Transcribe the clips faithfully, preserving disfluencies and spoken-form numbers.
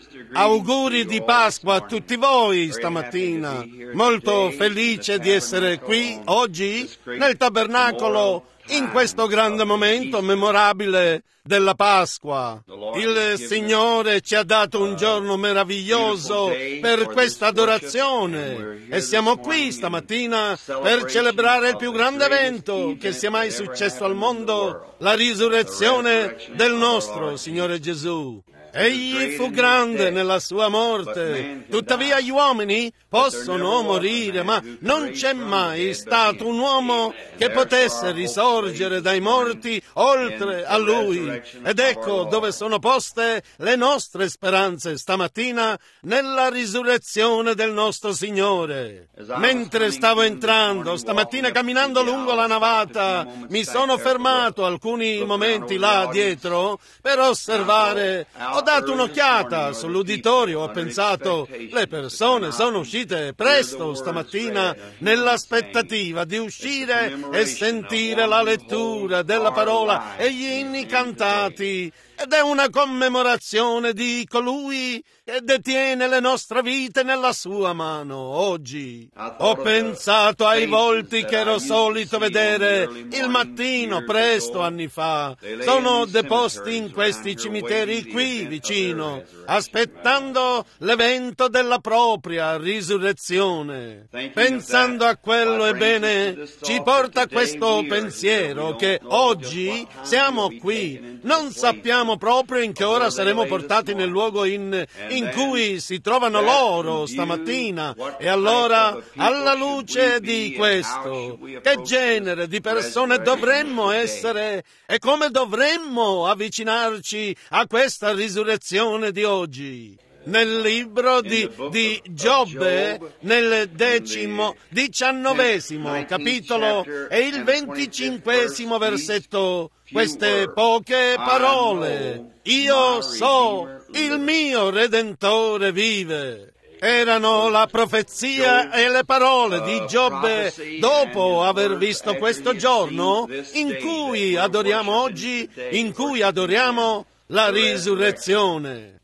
Auguri di Pasqua a tutti voi stamattina. Molto felice di essere qui oggi nel tabernacolo in questo grande momento memorabile della Pasqua. Il Signore ci ha dato un giorno meraviglioso per questa adorazione e siamo qui stamattina per celebrare il più grande evento che sia mai successo al mondo, la risurrezione del nostro Signore Gesù. Egli fu grande nella sua morte, tuttavia gli uomini possono morire, ma non c'è mai stato un uomo che potesse risorgere dai morti oltre a Lui. Ed ecco dove sono poste le nostre speranze stamattina, nella risurrezione del nostro Signore. Mentre stavo entrando, stamattina camminando lungo la navata, mi sono fermato alcuni momenti là dietro per osservare. Ho dato un'occhiata sull'uditorio, ho pensato, le persone sono uscite presto stamattina nell'aspettativa di uscire e sentire la lettura della parola e gli inni cantati. Ed è una commemorazione di colui che detiene le nostre vite nella sua mano oggi. Ho pensato ai volti che ero solito vedere il mattino presto anni fa. Sono deposti in questi cimiteri qui vicino, aspettando l'evento della propria risurrezione. Pensando a quello, ebbene, ci porta a questo pensiero che oggi siamo qui, non sappiamo proprio in che ora saremo portati nel luogo in, in cui si trovano loro stamattina. E allora, alla luce di questo, che genere di persone dovremmo essere e come dovremmo avvicinarci a questa risurrezione di oggi? Nel libro di, di Giobbe, nel decimo, diciannovesimo capitolo e il venticinquesimo versetto, queste poche parole: io so, il mio Redentore vive. Erano la profezia e le parole di Giobbe dopo aver visto questo giorno in cui adoriamo oggi, in cui adoriamo la risurrezione.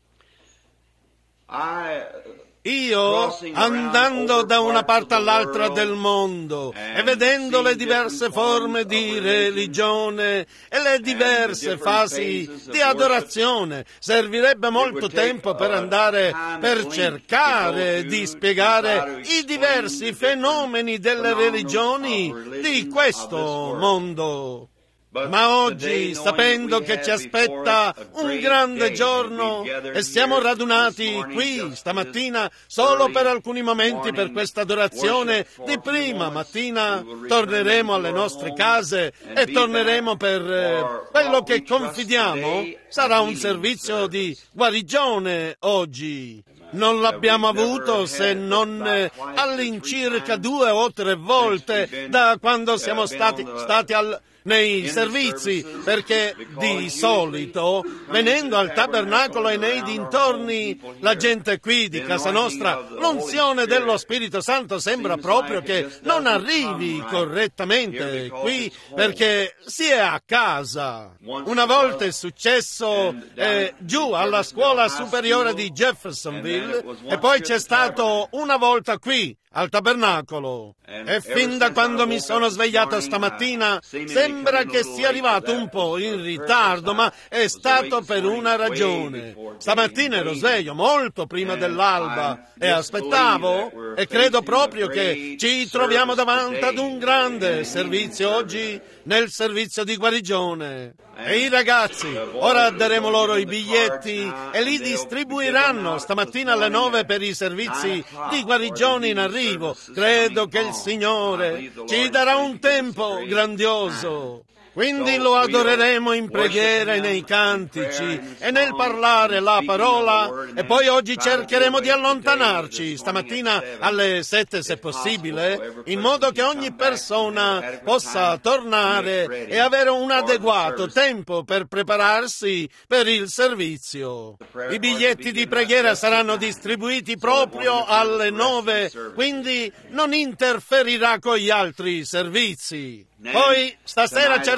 Io, andando da una parte all'altra del mondo e vedendo le diverse forme di religione e le diverse fasi di adorazione, servirebbe molto tempo per andare per cercare di spiegare i diversi fenomeni delle religioni di questo mondo. Ma oggi, sapendo che ci aspetta un grande giorno e siamo radunati qui stamattina solo per alcuni momenti per questa adorazione di prima mattina, torneremo alle nostre case e torneremo per eh, quello che confidiamo sarà un servizio di guarigione oggi. Non l'abbiamo avuto se non eh, all'incirca due o tre volte da quando siamo stati, stati al... nei servizi, perché di solito venendo al tabernacolo e nei dintorni la gente qui di casa nostra, l'unzione dello Spirito Santo sembra proprio che non arrivi correttamente qui perché si è a casa. Una volta è successo eh, giù alla scuola superiore di Jeffersonville e poi c'è stato una volta qui al tabernacolo. E fin da quando mi sono svegliato stamattina sembra che sia arrivato un po' in ritardo, ma è stato per una ragione. Stamattina ero sveglio molto prima dell'alba e aspettavo e credo proprio che ci troviamo davanti ad un grande servizio oggi, nel servizio di guarigione. E i ragazzi, ora daremo loro i biglietti e li distribuiranno stamattina alle nove per i servizi di guarigione in arrivo. Credo che il Signore ci darà un tempo grandioso. Quindi lo adoreremo in preghiera e nei cantici e nel parlare la parola e poi oggi cercheremo di allontanarci stamattina alle sette se possibile, in modo che ogni persona possa tornare e avere un adeguato tempo per prepararsi per il servizio. I biglietti di preghiera saranno distribuiti proprio alle nove, quindi non interferirà con gli altri servizi. Poi stasera certamente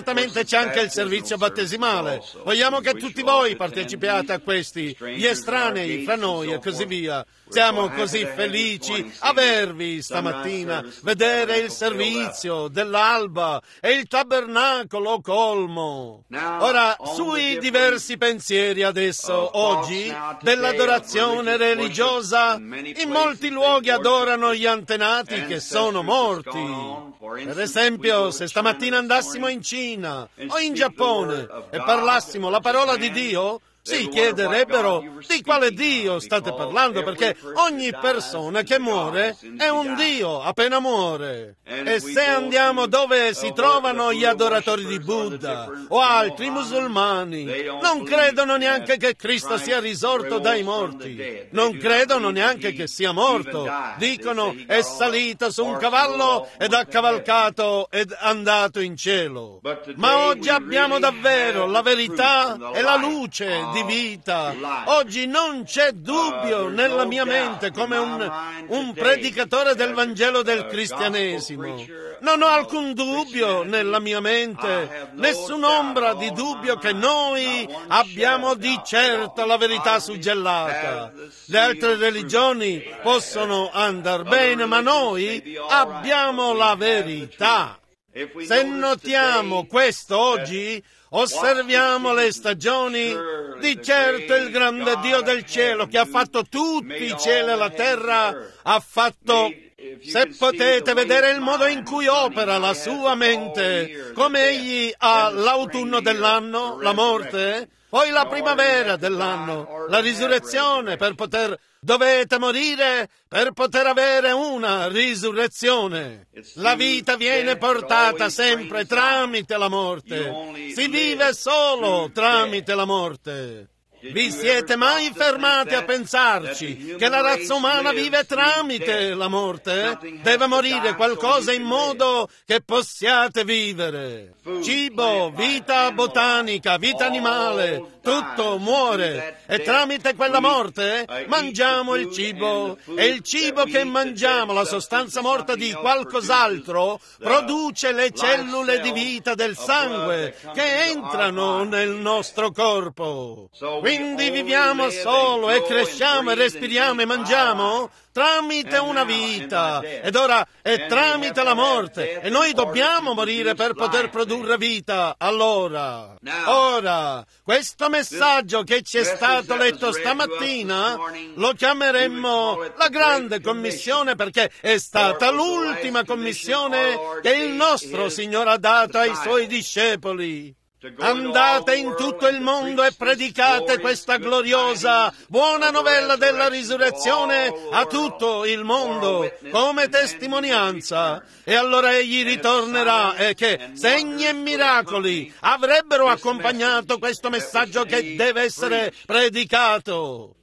certamente c'è anche il servizio battesimale. Vogliamo che tutti voi partecipiate a questi, gli estranei fra noi e così via. Siamo così felici avervi stamattina, vedere il servizio dell'alba e il tabernacolo colmo. Ora, sui diversi pensieri adesso, oggi, dell'adorazione religiosa, in molti luoghi adorano gli antenati che sono morti. Per esempio, se stamattina andassimo in Cina o in Giappone e parlassimo la parola di Dio, si chiederebbero di quale Dio state parlando, perché ogni persona che muore è un Dio appena muore. E se andiamo dove si trovano gli adoratori di Buddha o altri musulmani, non credono neanche che Cristo sia risorto dai morti, non credono neanche che sia morto. Dicono è salito su un cavallo ed ha cavalcato ed andato in cielo. Ma oggi abbiamo davvero la verità e la luce di vita. Oggi non c'è dubbio nella mia mente, come un, un predicatore del Vangelo del cristianesimo. Non ho alcun dubbio nella mia mente, nessun'ombra di dubbio che noi abbiamo di certo la verità suggellata. Le altre religioni possono andar bene, ma noi abbiamo la verità. Se notiamo questo oggi, osserviamo le stagioni, di certo il grande Dio del cielo che ha fatto tutti i cieli e la terra, ha fatto, se potete vedere il modo in cui opera la sua mente, come egli ha l'autunno dell'anno, la morte, poi la primavera dell'anno, la risurrezione per poter... Dovete morire per poter avere una risurrezione. La vita viene portata sempre tramite la morte. Si vive solo tramite la morte. Vi siete mai fermati a pensarci che la razza umana vive tramite la morte? Deve morire qualcosa in modo che possiate vivere. Cibo, vita botanica, vita animale, tutto muore. E tramite quella morte mangiamo il cibo. E il cibo che mangiamo, la sostanza morta di qualcos'altro, produce le cellule di vita del sangue che entrano nel nostro corpo. Quindi viviamo solo e cresciamo e respiriamo e mangiamo tramite una vita, ed ora è tramite la morte, e noi dobbiamo morire per poter produrre vita. Allora, ora, questo messaggio che ci è stato letto stamattina lo chiameremmo la Grande Commissione, perché è stata l'ultima commissione che il nostro Signore ha dato ai Suoi discepoli. Andate in tutto il mondo e predicate questa gloriosa buona novella della risurrezione a tutto il mondo come testimonianza. E allora egli ritornerà, e che segni e miracoli avrebbero accompagnato questo messaggio che deve essere predicato.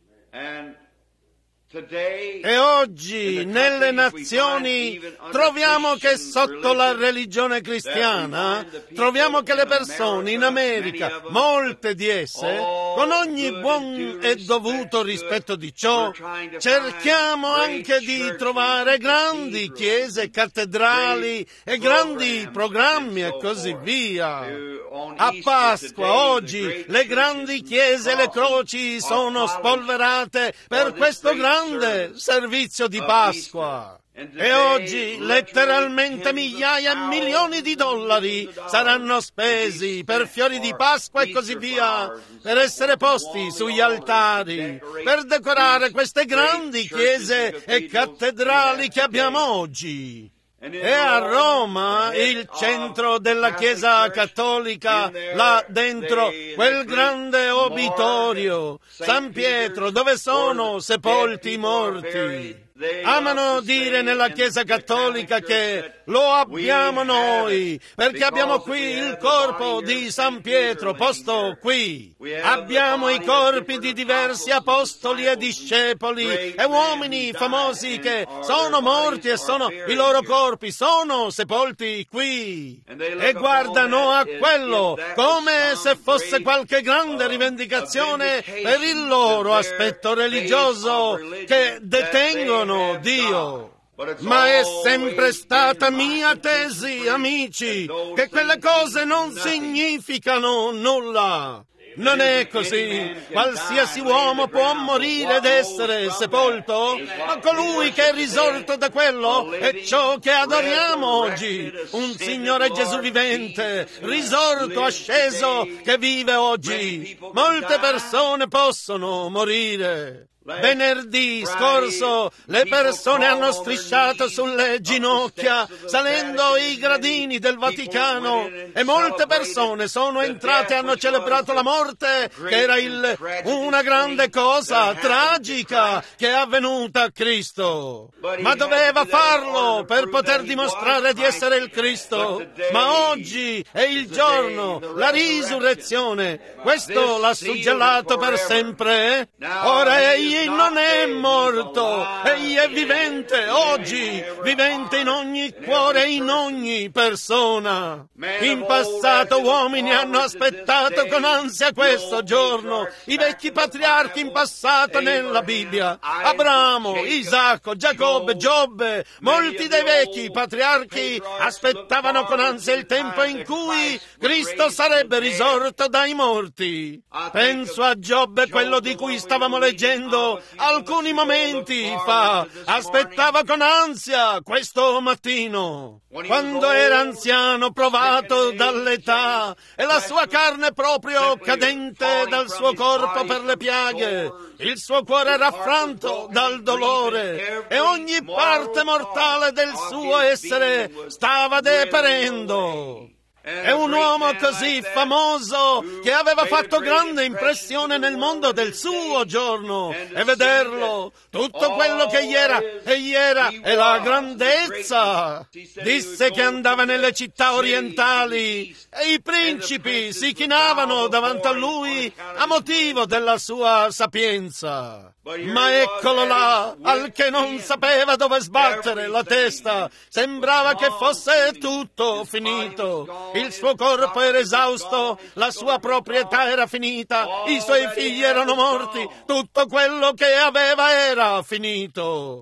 E oggi nelle nazioni troviamo che sotto la religione cristiana troviamo che le persone in America, molte di esse, con ogni buon e dovuto rispetto di ciò, cerchiamo anche di trovare grandi chiese, cattedrali e grandi programmi e così via. A Pasqua oggi le grandi chiese e le croci sono spolverate per questo grande servizio di Pasqua. E oggi letteralmente migliaia e milioni di dollari saranno spesi per fiori di Pasqua e così via, per essere posti sugli altari, per decorare queste grandi chiese e cattedrali che abbiamo oggi. E a Roma, il centro della Chiesa Cattolica, là dentro quel grande obitorio, San Pietro, dove sono sepolti i morti. Amano dire nella Chiesa Cattolica che lo abbiamo noi, perché abbiamo qui il corpo di San Pietro posto qui. Abbiamo i corpi di diversi apostoli e discepoli e uomini famosi che sono morti e sono i loro corpi sono sepolti qui. E guardano a quello come se fosse qualche grande rivendicazione per il loro aspetto religioso che detengono Dio. Ma è sempre stata mia tesi, amici, che quelle cose non significano nulla. Non è così. Qualsiasi uomo può morire ed essere sepolto, ma colui che è risorto da quello è ciò che adoriamo oggi. Un Signore Gesù vivente, risorto, asceso, che vive oggi. Molte persone possono morire. Venerdì scorso le persone hanno strisciato sulle ginocchia salendo i gradini del Vaticano e molte persone sono entrate e hanno celebrato la morte, che era il, una grande cosa tragica che è avvenuta a Cristo. Ma doveva farlo per poter dimostrare di essere il Cristo. Ma oggi è il giorno, la risurrezione. Questo l'ha suggellato per sempre. Ora egli non è morto, egli è vivente oggi, vivente in ogni cuore e in ogni persona. In passato uomini hanno aspettato con ansia questo giorno, i vecchi patriarchi in passato nella Bibbia, Abramo, Isacco, Giacobbe, Giobbe, molti dei vecchi patriarchi aspettavano con ansia il tempo in cui Cristo sarebbe risorto dai morti. Penso a Giobbe, quello di cui stavamo leggendo alcuni momenti fa, aspettava con ansia questo mattino. Quando era anziano, provato dall'età, e la sua carne proprio cadente dal suo corpo per le piaghe, il suo cuore raffranto dal dolore, e ogni parte mortale del suo essere stava deperendo. È un uomo così famoso che aveva fatto grande impressione nel mondo del suo giorno, e vederlo, tutto quello che egli era, egli era, e la grandezza. Disse che andava nelle città orientali e i principi si chinavano davanti a lui a motivo della sua sapienza. Ma eccolo là, al che non sapeva dove sbattere la testa, sembrava che fosse tutto finito. Il suo corpo era esausto, la sua proprietà era finita, i suoi figli erano morti, tutto quello che aveva era finito.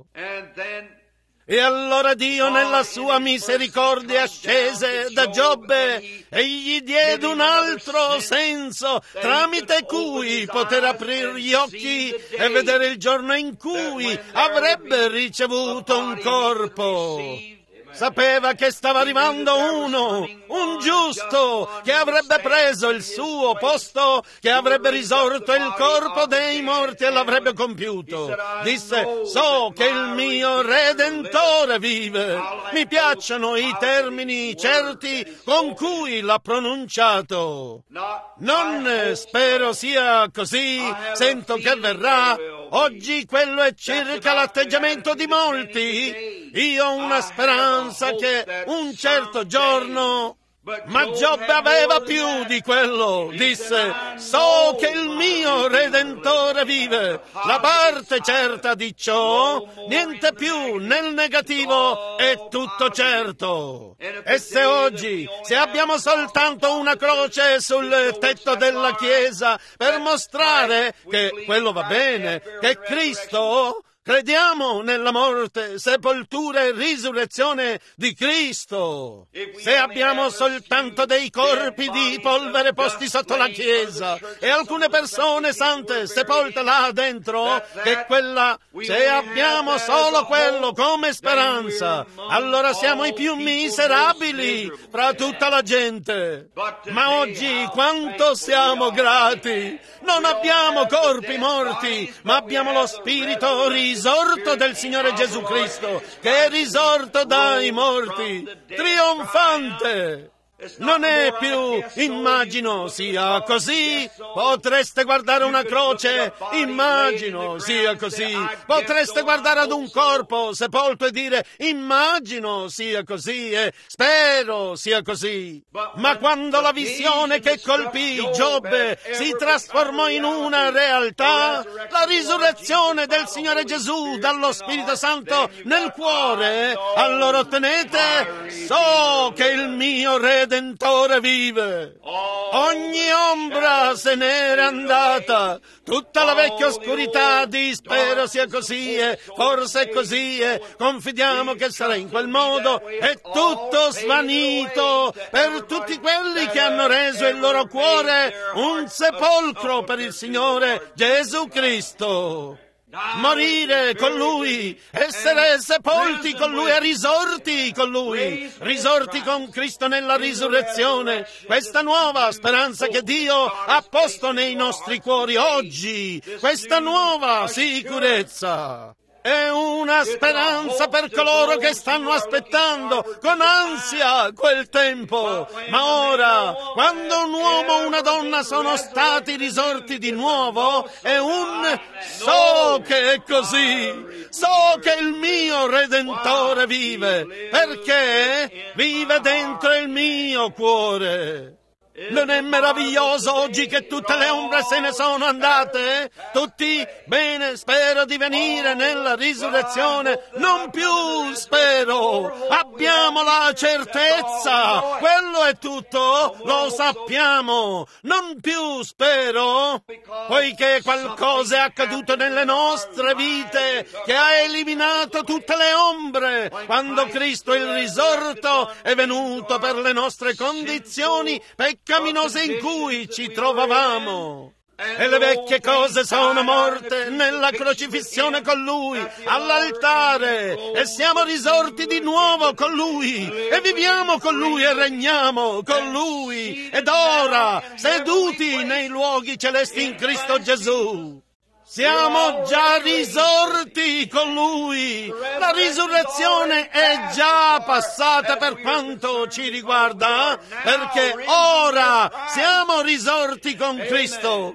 E allora Dio nella sua misericordia scese da Giobbe e gli diede un altro senso tramite cui poter aprire gli occhi e vedere il giorno in cui avrebbe ricevuto un corpo. Sapeva che stava arrivando uno, un giusto, che avrebbe preso il suo posto, che avrebbe risorto il corpo dei morti e l'avrebbe compiuto. Disse, so che il mio Redentore vive. Mi piacciono i termini certi con cui l'ha pronunciato. Non spero sia così, sento che verrà. Oggi quello è circa l'atteggiamento di molti. Io ho una speranza che un certo giorno... Ma Giobbe aveva più di quello. Disse, so che il mio Redentore vive. La parte certa di ciò, niente più nel negativo, è tutto certo. E se oggi, se abbiamo soltanto una croce sul tetto della chiesa per mostrare che quello va bene, che Cristo... Crediamo nella morte, sepoltura e risurrezione di Cristo. Se abbiamo soltanto dei corpi di polvere posti sotto la chiesa e alcune persone sante sepolte là dentro, che quella, se abbiamo solo quello come speranza, allora siamo i più miserabili fra tutta la gente. Ma oggi quanto siamo grati! Non abbiamo corpi morti, ma abbiamo lo spirito risorto del Signore Gesù Cristo, che è risorto dai morti, trionfante. Non è più, immagino sia così, potreste guardare una croce, immagino sia così, potreste guardare ad un corpo sepolto e dire, immagino sia così e spero sia così. Ma quando la visione che colpì Giobbe si trasformò in una realtà, la risurrezione del Signore Gesù dallo Spirito Santo nel cuore, allora ottenete, so che il mio Re Redentore vive. Ogni ombra se n'era andata, tutta la vecchia oscurità di spero sia così, e forse è così, e confidiamo che sarà in quel modo, è tutto svanito per tutti quelli che hanno reso il loro cuore un sepolcro per il Signore Gesù Cristo. Morire con Lui, essere sepolti con Lui e risorti con Lui, risorti con Cristo nella risurrezione, questa nuova speranza che Dio ha posto nei nostri cuori oggi, questa nuova sicurezza. È una speranza per coloro che stanno aspettando con ansia quel tempo. Ma ora, quando un uomo o una donna sono stati risorti di nuovo, è un so che è così. So che il mio Redentore vive, perché vive dentro il mio cuore. Non è meraviglioso oggi che tutte le ombre se ne sono andate? Tutti? Bene, spero di venire nella risurrezione. Non più spero. Abbiamo la certezza. Quello è tutto. Lo sappiamo. Non più spero. Poiché qualcosa è accaduto nelle nostre vite che ha eliminato tutte le ombre. Quando Cristo il risorto è venuto per le nostre condizioni peccaminose in cui ci trovavamo. E le vecchie cose sono morte nella crocifissione con Lui, all'altare, e siamo risorti di nuovo con Lui, e viviamo con Lui e regniamo con Lui, ed ora seduti nei luoghi celesti in Cristo Gesù. Siamo già risorti con Lui. La risurrezione è già passata per quanto ci riguarda, perché ora siamo risorti con Cristo.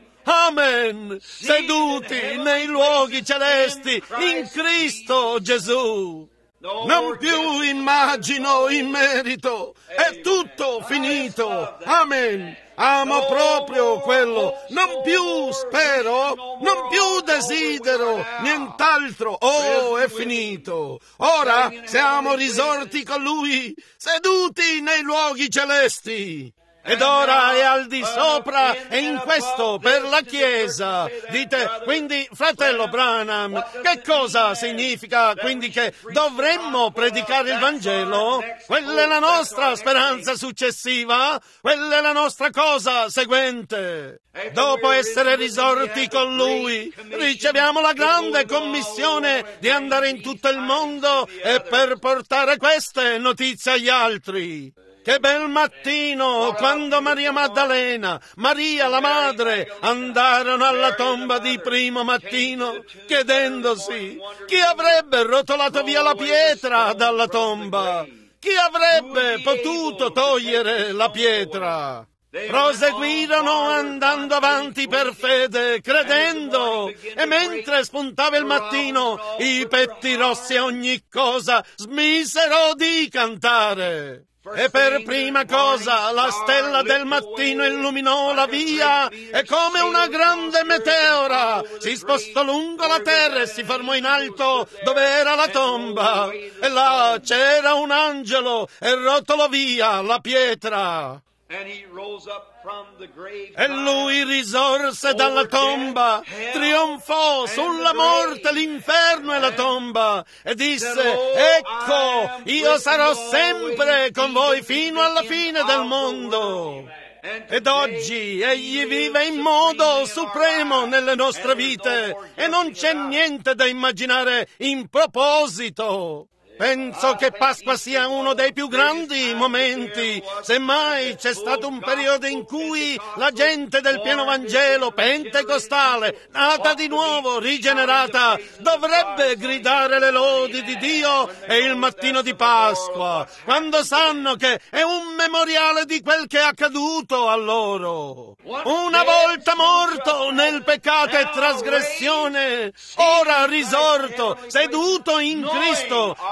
Amen. Seduti nei luoghi celesti in Cristo Gesù. Non più immagino in merito. È tutto finito. Amen. Amo proprio quello, non più spero, non più desidero, nient'altro. Oh, è finito. Ora siamo risorti con Lui, seduti nei luoghi celesti. Ed ora è al di sopra e in questo per la Chiesa. Dite, quindi, fratello Branham, che cosa significa quindi che dovremmo predicare il Vangelo? Quella è la nostra speranza successiva, quella è la nostra cosa seguente. Dopo essere risorti con Lui, riceviamo la grande commissione di andare in tutto il mondo e per portare queste notizie agli altri. Che bel mattino quando Maria Maddalena, Maria la madre, andarono alla tomba di primo mattino chiedendosi chi avrebbe rotolato via la pietra dalla tomba, chi avrebbe potuto togliere la pietra. Proseguirono andando avanti per fede, credendo, e mentre spuntava il mattino, i petti rossi e ogni cosa smisero di cantare. E per prima cosa la stella del mattino illuminò la via e come una grande meteora si spostò lungo la terra e si fermò in alto dove era la tomba. E là c'era un angelo e rotolò via la pietra. E lui risorse dalla tomba, trionfò sulla morte, l'inferno e la tomba, e disse, ecco, io sarò sempre con voi fino alla fine del mondo. Ed oggi egli vive in modo supremo nelle nostre vite, e non c'è niente da immaginare in proposito. Penso che Pasqua sia uno dei più grandi momenti. Semmai c'è stato un periodo in cui la gente del pieno Vangelo pentecostale, nata di nuovo, rigenerata, dovrebbe gridare le lodi di Dio e il mattino di Pasqua, quando sanno che è un memoriale di quel che è accaduto a loro. Una volta morto nel peccato e trasgressione, ora risorto, seduto in Cristo,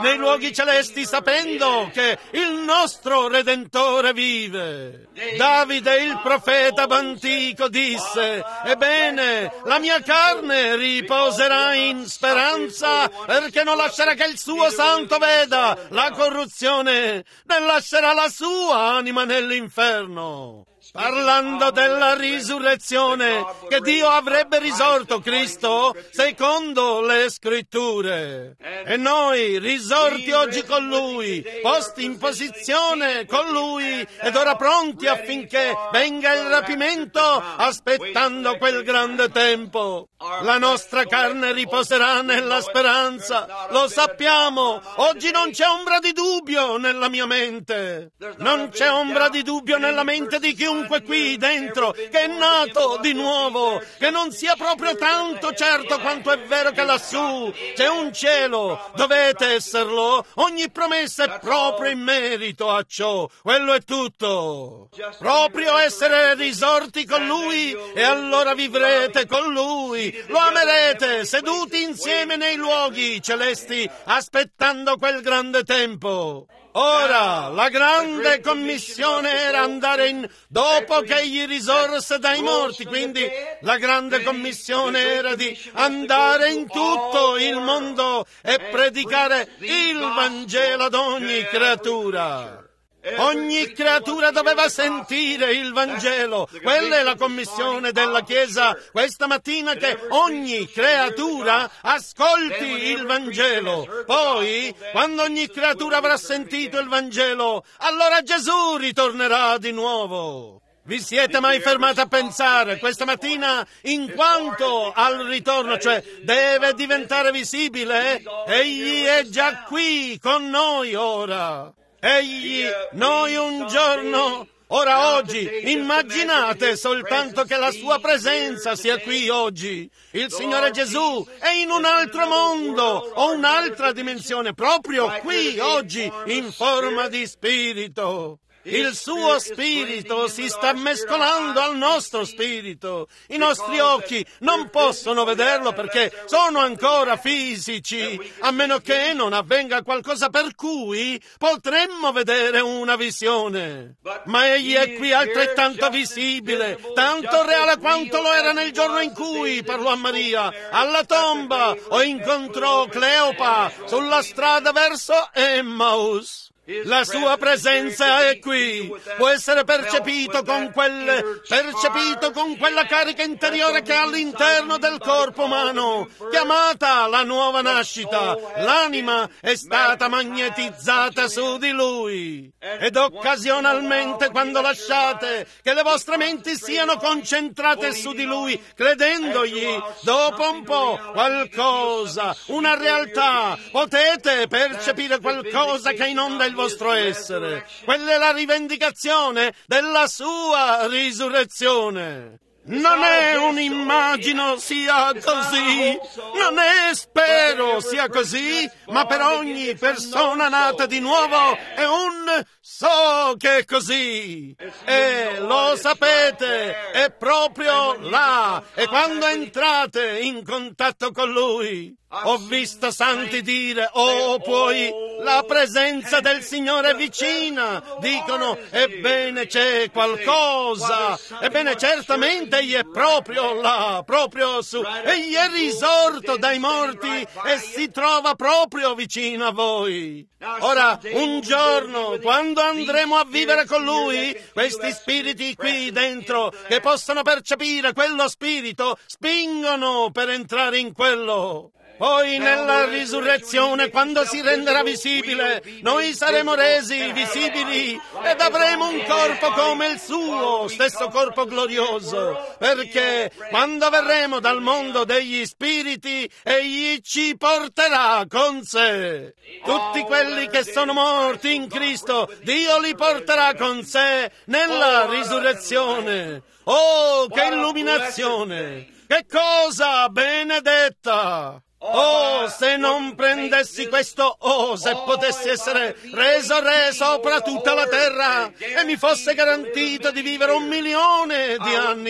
nei luoghi celesti sapendo che il nostro Redentore vive. Davide, il profeta antico, disse: ebbene, la mia carne riposerà in speranza, perché non lascerà che il suo santo veda la corruzione, né lascerà la sua anima nell'inferno. Parlando della risurrezione, che Dio avrebbe risorto Cristo secondo le Scritture. E noi, risorti oggi con Lui, posti in posizione con Lui, ed ora pronti affinché venga il rapimento, aspettando quel grande tempo. La nostra carne riposerà nella speranza, lo sappiamo. Oggi non c'è ombra di dubbio nella mia mente. Non c'è ombra di dubbio nella mente di chiunque qui dentro che è nato di nuovo, che non sia proprio tanto certo quanto è vero che lassù c'è un cielo. Dovete esserlo. Ogni promessa è proprio in merito a ciò. Quello è tutto. Proprio essere risorti con Lui, e allora vivrete con Lui, lo amerete seduti insieme nei luoghi celesti, aspettando quel grande tempo. Ora, la grande commissione era andare in dopo che egli risorse dai morti, quindi la grande commissione era di andare in tutto il mondo e predicare il Vangelo ad ogni creatura. Ogni creatura doveva sentire il Vangelo. Quella è la commissione della Chiesa questa mattina, che ogni creatura ascolti il Vangelo. Poi, quando ogni creatura avrà sentito il Vangelo, allora Gesù ritornerà di nuovo. Vi siete mai fermati a pensare questa mattina in quanto al ritorno, cioè deve diventare visibile? Egli è già qui con noi ora. Egli, noi un giorno, ora oggi, immaginate soltanto che la sua presenza sia qui oggi. Il Signore Gesù è in un altro mondo o un'altra dimensione, proprio qui oggi, in forma di spirito. Il suo spirito si sta mescolando al nostro spirito. I nostri occhi non possono vederlo perché sono ancora fisici, a meno che non avvenga qualcosa per cui potremmo vedere una visione. Ma egli è qui altrettanto visibile, tanto reale quanto lo era nel giorno in cui parlò a Maria alla tomba o incontrò Cleopa sulla strada verso Emmaus. La sua presenza è qui, può essere percepito con quel, percepito con quella carica interiore che è all'interno del corpo umano, chiamata la nuova nascita. L'anima è stata magnetizzata su di lui. Ed occasionalmente, quando lasciate che le vostre menti siano concentrate su di lui, credendogli, dopo un po' qualcosa, una realtà, potete percepire qualcosa che inonda il vostro essere. Quella è la rivendicazione della sua risurrezione. Non è un'immagino sia così, non è spero sia così, ma per ogni persona nata di nuovo è un so che è così. E lo sapete, è proprio là. E quando entrate in contatto con Lui, ho visto santi dire: oh, poi la presenza del Signore è vicina. Dicono: ebbene c'è qualcosa. Ebbene certamente egli è proprio là, proprio su. Egli è risorto dai morti e si trova proprio vicino a voi. Ora, un giorno, quando andremo a vivere con Lui, questi spiriti qui dentro che possono percepire quello spirito spingono per entrare in quello. Poi nella risurrezione, quando si renderà visibile, noi saremo resi visibili ed avremo un corpo come il suo, stesso corpo glorioso, perché quando verremo dal mondo degli spiriti, egli ci porterà con sé. Tutti quelli che sono morti in Cristo, Dio li porterà con sé nella risurrezione. Oh, che illuminazione! Che cosa benedetta! Oh, se non prendessi questo oh, se potessi essere reso re sopra tutta la terra e mi fosse garantito di vivere un milione di anni,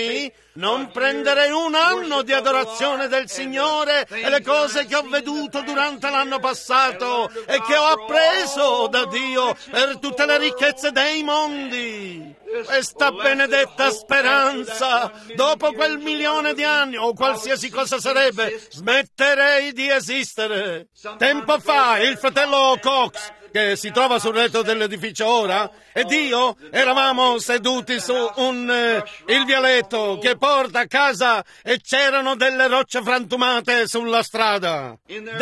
Non prenderei un anno di adorazione del Signore e le cose che ho veduto durante l'anno passato e che ho appreso da Dio per tutte le ricchezze dei mondi. Questa benedetta speranza, dopo quel milione di anni o qualsiasi cosa sarebbe, smetterei di esistere. Tempo fa il fratello Cox, che si trova sul retro dell'edificio ora, ed io eravamo seduti su un eh, il vialetto che porta a casa e c'erano delle rocce frantumate sulla strada.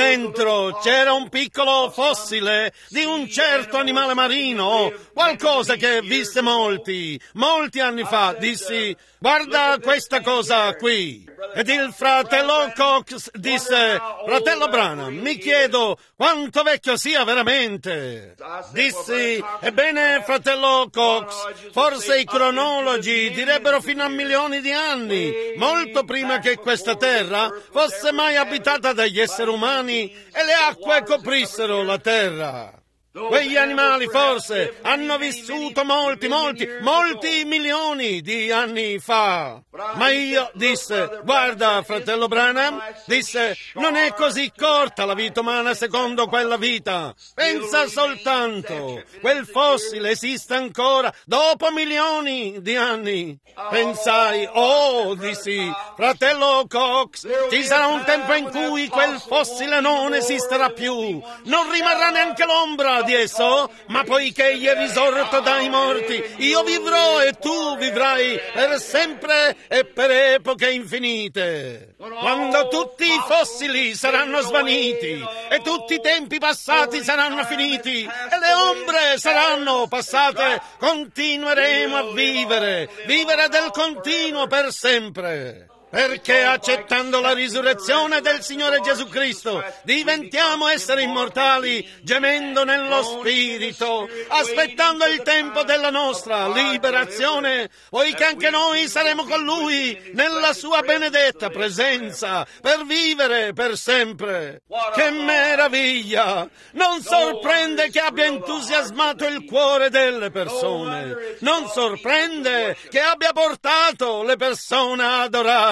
Dentro c'era un piccolo fossile di un certo animale marino, qualcosa che visse molti, molti anni fa. Dissi: guarda questa cosa qui. Ed il fratello Cox disse: fratello Branham, mi chiedo quanto vecchio sia veramente. Dissi: ebbene, fratello Cox, forse i cronologi direbbero fino a milioni di anni, molto prima che questa terra fosse mai abitata dagli esseri umani e le acque coprissero la terra. Quegli animali forse hanno vissuto molti, molti, molti milioni di anni fa. Ma io disse: guarda, fratello Branham, disse, non è così corta la vita umana secondo quella vita. Pensa soltanto, quel fossile esiste ancora dopo milioni di anni. Pensai: oh, dissi, fratello Cox, ci sarà un tempo in cui quel fossile non esisterà più, non rimarrà neanche l'ombra di esso, ma poiché egli è risorto dai morti, io vivrò e tu vivrai per sempre e per epoche infinite. Quando tutti i fossili saranno svaniti e tutti i tempi passati saranno finiti e le ombre saranno passate, continueremo a vivere, vivere del continuo per sempre. Perché accettando la risurrezione del Signore Gesù Cristo diventiamo esseri immortali, gemendo nello Spirito, aspettando il tempo della nostra liberazione, poiché anche noi saremo con Lui nella Sua benedetta presenza per vivere per sempre. Che meraviglia! Non sorprende che abbia entusiasmato il cuore delle persone, non sorprende che abbia portato le persone a adorare.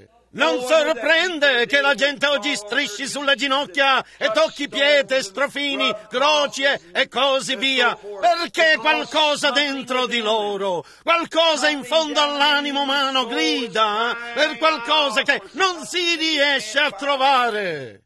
Non sorprende che la gente oggi strisci sulle ginocchia e tocchi pietre, strofini, croci e così via, perché qualcosa dentro di loro, qualcosa in fondo all'animo umano grida per qualcosa che non si riesce a trovare.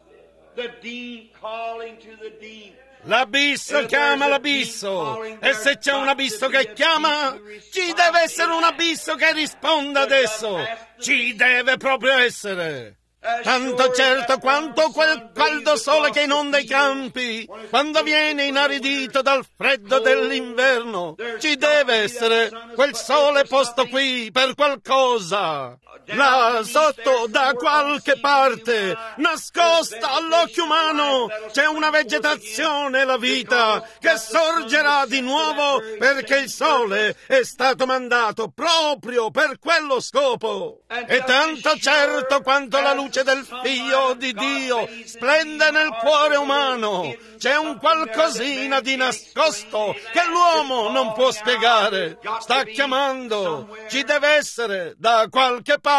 L'abisso chiama l'abisso, e se c'è un abisso che chiama, ci deve essere un abisso che risponda ad esso. Ci deve proprio essere. Tanto certo quanto quel caldo sole che inonda i campi, quando viene inaridito dal freddo dell'inverno, ci deve essere quel sole posto qui per qualcosa. Là sotto, da qualche parte, nascosta all'occhio umano, c'è una vegetazione e la vita che sorgerà di nuovo perché il sole è stato mandato proprio per quello scopo. E tanto certo quanto la luce del Figlio di Dio splende nel cuore umano, c'è un qualcosina di nascosto che l'uomo non può spiegare. Sta chiamando, ci deve essere da qualche parte.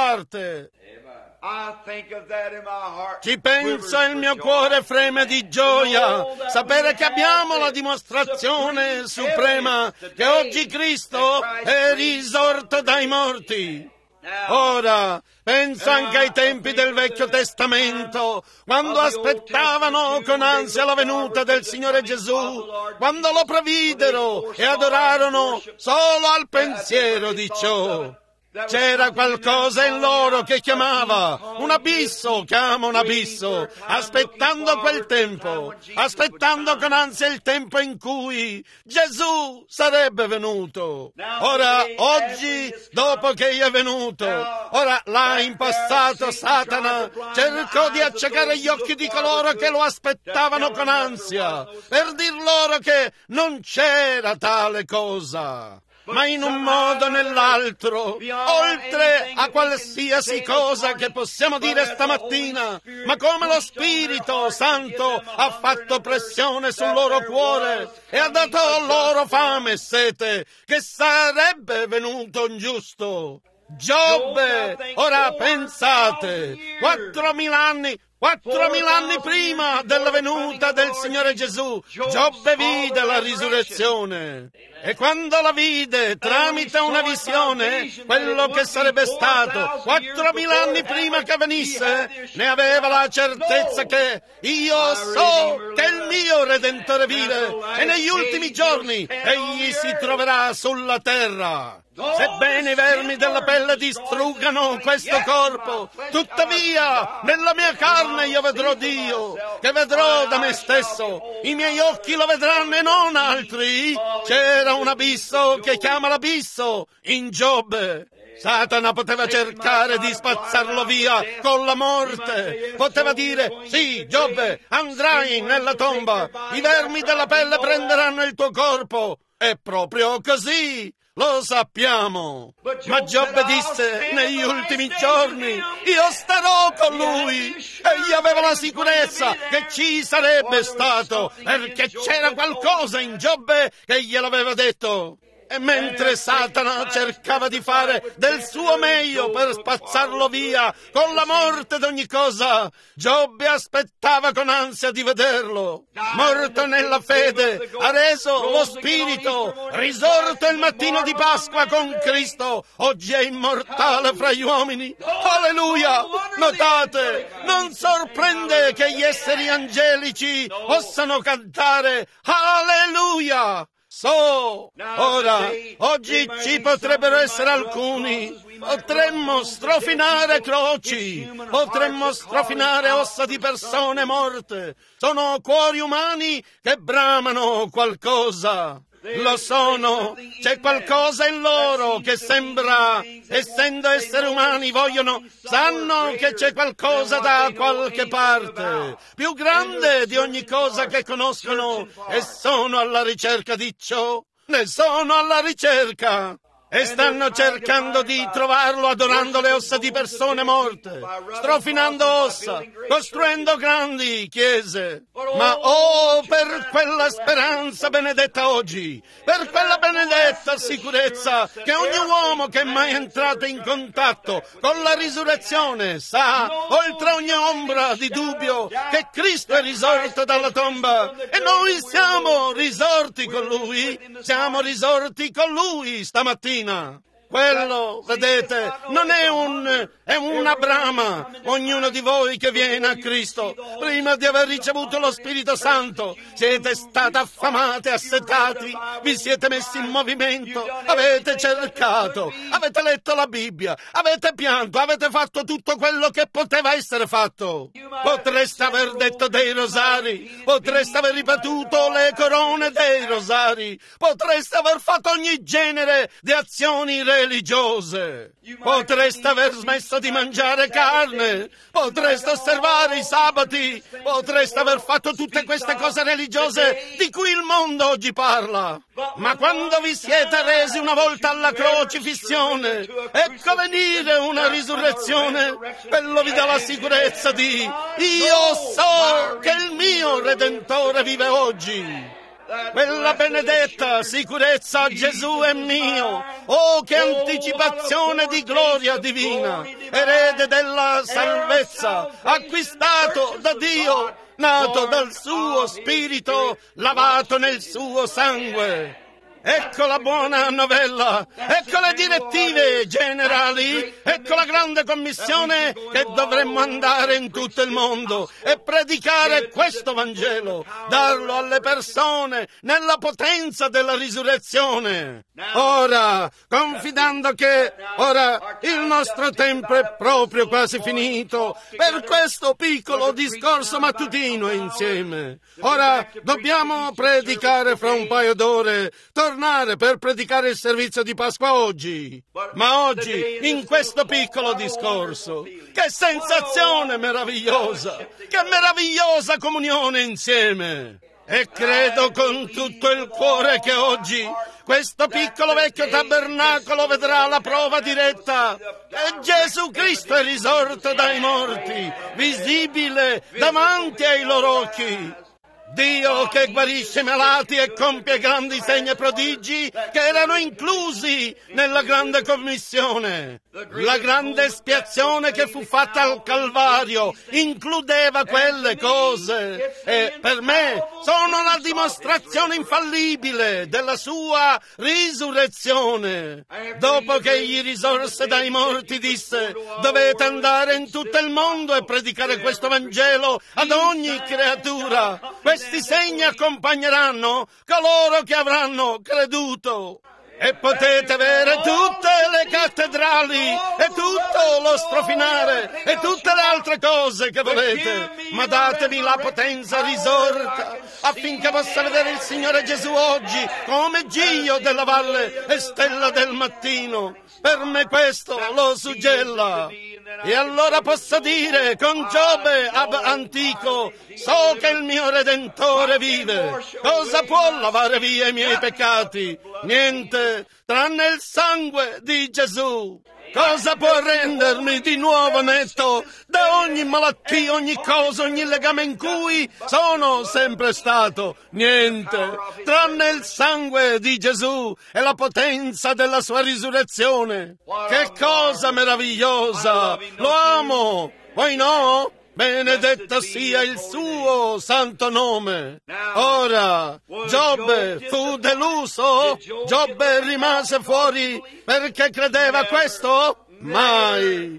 Ci penso e il mio cuore freme di gioia sapere che abbiamo la dimostrazione suprema che oggi Cristo è risorto dai morti. Ora, penso anche ai tempi del Vecchio Testamento, quando aspettavano con ansia la venuta del Signore Gesù, quando lo previdero e adorarono solo al pensiero di ciò. C'era qualcosa in loro che chiamava, un abisso, chiama un abisso, aspettando quel tempo, aspettando con ansia il tempo in cui Gesù sarebbe venuto. Ora, oggi, dopo che egli è venuto, ora là in passato Satana cercò di accecare gli occhi di coloro che lo aspettavano con ansia, per dir loro che non c'era tale cosa. Ma in un modo o nell'altro, oltre a qualsiasi cosa che possiamo dire stamattina, ma come lo Spirito Santo ha fatto pressione sul loro cuore e ha dato loro fame e sete, che sarebbe venuto un giusto. Giobbe, ora pensate, quattromila anni, quattromila anni prima della venuta del Signore Gesù, Giobbe vide la risurrezione. E quando la vide tramite una visione, quello che sarebbe stato quattromila anni prima che venisse, ne aveva la certezza che io so che il mio Redentore vive e negli ultimi giorni egli si troverà sulla terra. Sebbene i vermi della pelle distruggano questo corpo, tuttavia nella mia carne io vedrò Dio, che vedrò da me stesso. I miei occhi lo vedranno e non altri. C'era un abisso che chiama l'abisso in Giobbe. Satana poteva cercare di spazzarlo via con la morte. Poteva dire: sì, Giobbe, andrai nella tomba, i vermi della pelle prenderanno il tuo corpo. È proprio così. Lo sappiamo. Ma Giobbe disse: negli ultimi giorni io starò con lui. Egli aveva la sicurezza che ci sarebbe stato, perché c'era qualcosa in Giobbe che gliel'aveva detto. E mentre Satana cercava di fare del suo meglio per spazzarlo via con la morte d'ogni cosa, Giobbe aspettava con ansia di vederlo. Morto nella fede, ha reso lo spirito, risorto il mattino di Pasqua con Cristo, oggi è immortale fra gli uomini. Alleluia! Notate, non sorprende che gli esseri angelici possano cantare Alleluia! So, ora, oggi ci potrebbero essere alcuni, potremmo strofinare croci, potremmo strofinare ossa di persone morte, sono cuori umani che bramano qualcosa. Lo sono, c'è qualcosa in loro che sembra, essendo esseri umani, vogliono, sanno che c'è qualcosa da qualche parte, più grande di ogni cosa che conoscono, e sono alla ricerca di ciò, ne sono alla ricerca. E stanno cercando di trovarlo adorando le ossa di persone morte, strofinando ossa, costruendo grandi chiese. Ma oh, per quella speranza benedetta oggi, per quella benedetta sicurezza che ogni uomo che è mai entrato in contatto con la risurrezione sa, oltre ogni ombra di dubbio, che Cristo è risorto dalla tomba e noi siamo risorti con Lui, siamo risorti con Lui stamattina. Quello, vedete, non è un è una brama. Ognuno di voi che viene a Cristo, prima di aver ricevuto lo Spirito Santo, siete stati affamati, assetati, vi siete messi in movimento, avete cercato, avete letto la Bibbia, avete pianto, avete fatto tutto quello che poteva essere fatto. Potreste aver detto dei rosari, potreste aver ripetuto le corone dei rosari, potreste aver fatto ogni genere di azioni religiose, potreste aver smesso di mangiare carne, potreste osservare i sabati, potreste aver fatto tutte queste cose religiose di cui il mondo oggi parla. Ma quando vi siete resi una volta alla crocifissione, ecco venire una risurrezione, quello vi dà la sicurezza di io so che il mio Redentore vive oggi. Quella benedetta sicurezza: Gesù è mio. Oh, che anticipazione di gloria divina, erede della salvezza, acquistato da Dio, nato dal suo Spirito, lavato nel suo sangue. Ecco la buona novella, ecco le direttive generali, ecco la grande commissione che dovremmo andare in tutto il mondo e predicare questo Vangelo, darlo alle persone nella potenza della risurrezione. Ora, confidando che ora il nostro tempo è proprio quasi finito per questo piccolo discorso mattutino insieme. Ora dobbiamo predicare fra un paio d'ore, tornare per predicare il servizio di Pasqua oggi. Ma oggi, in questo piccolo discorso, che sensazione meravigliosa, che meravigliosa comunione insieme. E credo con tutto il cuore che oggi questo piccolo vecchio tabernacolo vedrà la prova diretta che Gesù Cristo è risorto dai morti, visibile davanti ai loro occhi. Dio che guarisce i malati e compie grandi segni e prodigi che erano inclusi nella grande commissione. La grande espiazione che fu fatta al Calvario includeva quelle cose e per me sono la dimostrazione infallibile della sua risurrezione. Dopo che egli risorse dai morti disse: dovete andare in tutto il mondo e predicare questo Vangelo ad ogni creatura. Questi segni accompagneranno coloro che avranno creduto. E potete avere tutte le cattedrali e tutto lo strofinare e tutte le altre cose che volete, ma datemi la potenza risorta affinché possa vedere il Signore Gesù oggi come Gio della valle e stella del mattino. Per me questo lo suggella. E allora posso dire con Giobbe ab antico: so che il mio Redentore vive. Cosa può lavare via i miei peccati? Niente, tranne il sangue di Gesù. Cosa può rendermi di nuovo netto da ogni malattia, ogni cosa, ogni legame in cui sono sempre stato? Niente, tranne il sangue di Gesù e la potenza della sua risurrezione. Che cosa meravigliosa! Lo amo! Voi no? Benedetto sia il suo santo nome. Ora, Giobbe fu deluso? Giobbe rimase fuori perché credeva questo? Mai!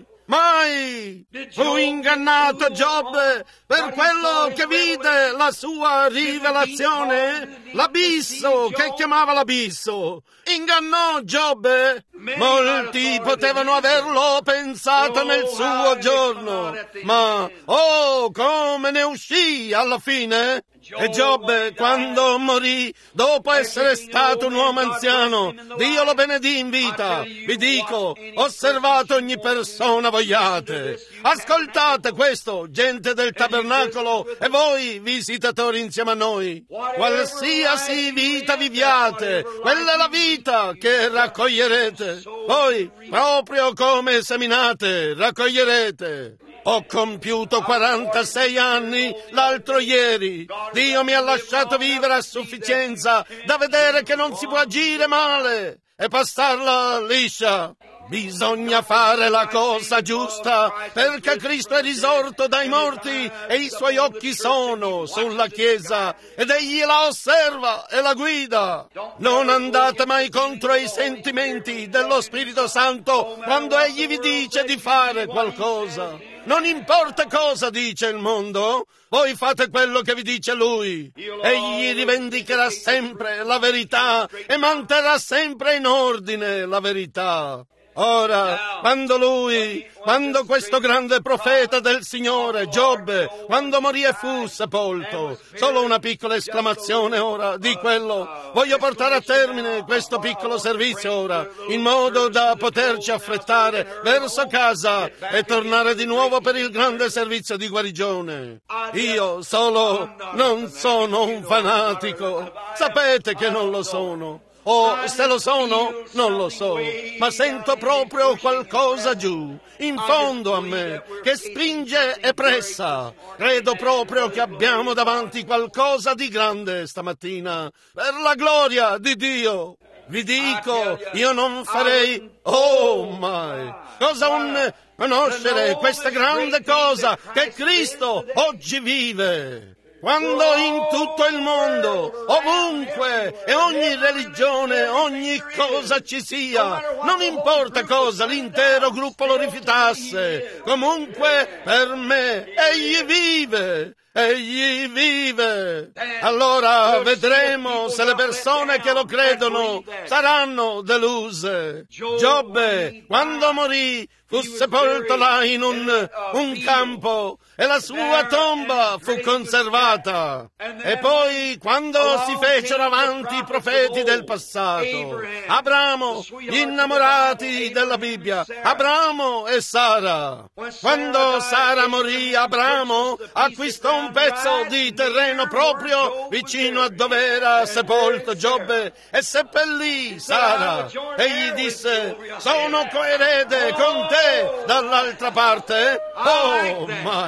Mai! Fu ingannato Giobbe per quello che vide la sua rivelazione? L'abisso che chiamava l'abisso. Ingannò Giobbe? Molti potevano averlo pensato nel suo giorno, ma oh, come ne uscì alla fine? E Giobbe, quando morì, dopo essere stato un uomo anziano, Dio lo benedì in vita. Vi dico, osservate ogni persona vogliate. Ascoltate questo, gente del tabernacolo, e voi, visitatori insieme a noi. Qualsiasi vita viviate, quella è la vita che raccoglierete. Voi, proprio come seminate, raccoglierete. Ho compiuto quarantasei anni l'altro ieri. Dio mi ha lasciato vivere a sufficienza da vedere che non si può agire male e passarla liscia. Bisogna fare la cosa giusta perché Cristo è risorto dai morti e i suoi occhi sono sulla Chiesa ed egli la osserva e la guida. Non andate mai contro i sentimenti dello Spirito Santo quando egli vi dice di fare qualcosa. Non importa cosa dice il mondo, voi fate quello che vi dice lui. Egli rivendicherà sempre la verità e manterrà sempre in ordine la verità. Ora, quando lui, quando questo grande profeta del Signore, Giobbe, quando morì e fu sepolto, solo una piccola esclamazione ora di quello. Voglio portare a termine questo piccolo servizio ora, in modo da poterci affrettare verso casa e tornare di nuovo per il grande servizio di guarigione. Io solo non sono un fanatico, sapete che non lo sono. O se lo sono, non lo so, ma sento proprio qualcosa giù, in fondo a me, che spinge e pressa. Credo proprio che abbiamo davanti qualcosa di grande stamattina, per la gloria di Dio. Vi dico, io non farei... Oh, mai! Cosa un... conoscere questa grande cosa, che Cristo oggi vive. Quando in tutto il mondo, ovunque, e ogni religione, ogni cosa ci sia, non importa cosa l'intero gruppo lo rifiutasse, comunque per me egli vive. Egli vive. Allora vedremo se le persone che lo credono saranno deluse. Giobbe, quando morì, fu sepolto là in un, un campo e la sua tomba fu conservata. E poi, quando si fecero avanti i profeti del passato, Abramo, gli innamorati della Bibbia, Abramo e Sara. Quando Sara morì, Abramo acquistò un pezzo di terreno proprio vicino a dove era sepolto Giobbe e seppellì Sara. Egli disse: sono coerede con te dall'altra parte. Oh, mai!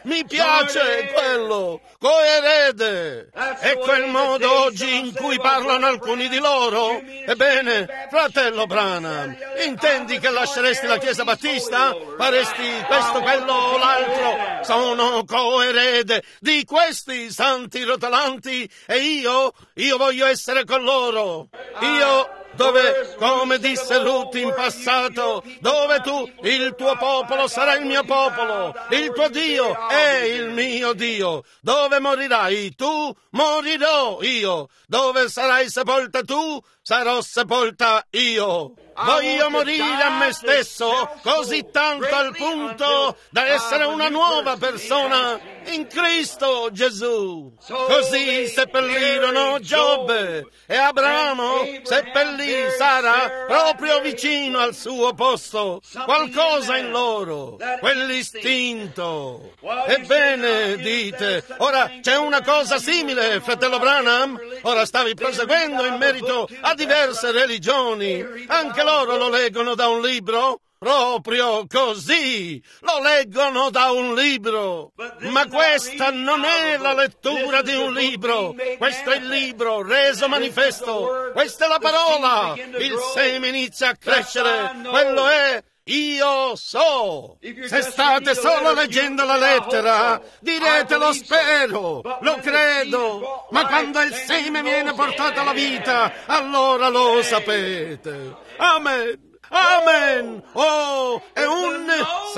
Mi piace quello, coerede. È quel modo oggi in cui parlano alcuni di loro? Ebbene, fratello Branham, intendi che lasceresti la Chiesa Battista? Faresti questo, quello o l'altro? Sono coerede di questi santi rotolanti e io, io voglio essere con loro. Io... dove, come disse Ruth in passato, dove tu, il tuo popolo sarà il mio popolo, il tuo Dio è il mio Dio. Dove morirai tu, morirò io. Dove sarai sepolta tu, sarò sepolta io. Voglio morire a me stesso così tanto al punto da essere una nuova persona in Cristo Gesù. Così seppellirono Giobbe e Abramo seppellì Sara proprio vicino al suo posto. Qualcosa in loro, quell'istinto. Ebbene, dite, ora c'è una cosa simile, fratello Branham? Ora stavi proseguendo in merito a diverse religioni. Anche loro lo leggono da un libro? Proprio così, lo leggono da un libro. Ma questa non è la lettura di un libro, questo è il libro reso manifesto, questa è la parola. Il seme inizia a crescere, quello è io so. Se state solo leggendo la lettera, direte lo spero, lo credo, ma quando il seme viene portato alla vita, allora lo sapete. Amen. Amen! Oh, è un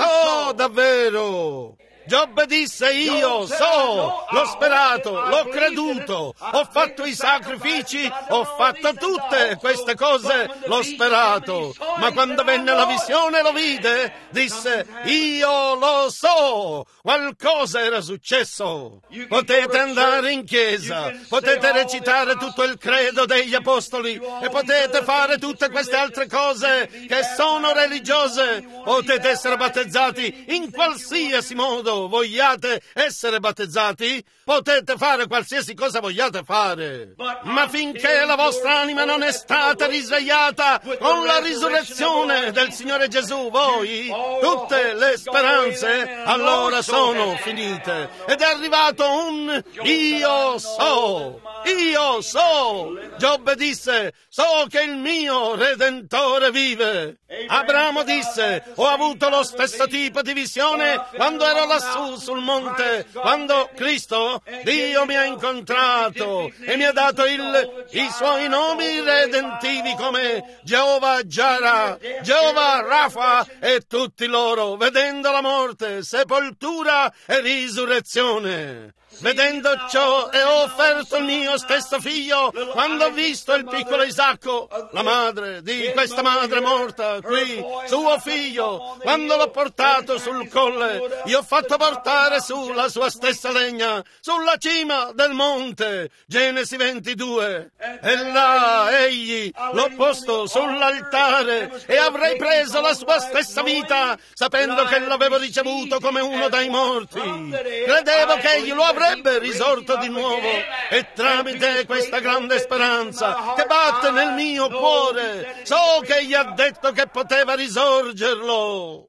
so davvero! Giobbe disse io so, l'ho sperato, l'ho creduto, ho fatto i sacrifici, ho fatto tutte queste cose, l'ho sperato. Ma quando venne la visione lo vide, disse io lo so, qualcosa era successo. Potete andare in chiesa, potete recitare tutto il credo degli apostoli e potete fare tutte queste altre cose che sono religiose. Potete essere battezzati in qualsiasi modo vogliate essere battezzati, potete fare qualsiasi cosa vogliate fare, ma finché la vostra anima non è stata risvegliata con la risurrezione del Signore Gesù, voi, tutte le speranze allora sono finite ed è arrivato un io so, io so. Giobbe disse so che il mio Redentore vive. Abramo disse ho avuto lo stesso tipo di visione quando ero lassù sul monte, quando Cristo, Dio mi ha incontrato e mi ha dato il, i suoi nomi redentivi come Geova Jara, Geova Rafa e tutti loro, vedendo la morte, sepoltura e risurrezione. Vedendo ciò e ho offerto il mio stesso figlio quando ho visto il piccolo Isacco, la madre di questa madre morta qui, suo figlio, quando l'ho portato sul colle, gli ho fatto portare su la sua stessa legna, sulla cima del monte, Genesi ventidue, e là egli l'ho posto sull'altare e avrei preso la sua stessa vita, sapendo che l'avevo ricevuto come uno dai morti. Credevo che egli lo avrebbe risorto di nuovo e tramite questa grande speranza che batte nel mio cuore so che gli ha detto che poteva risorgerlo.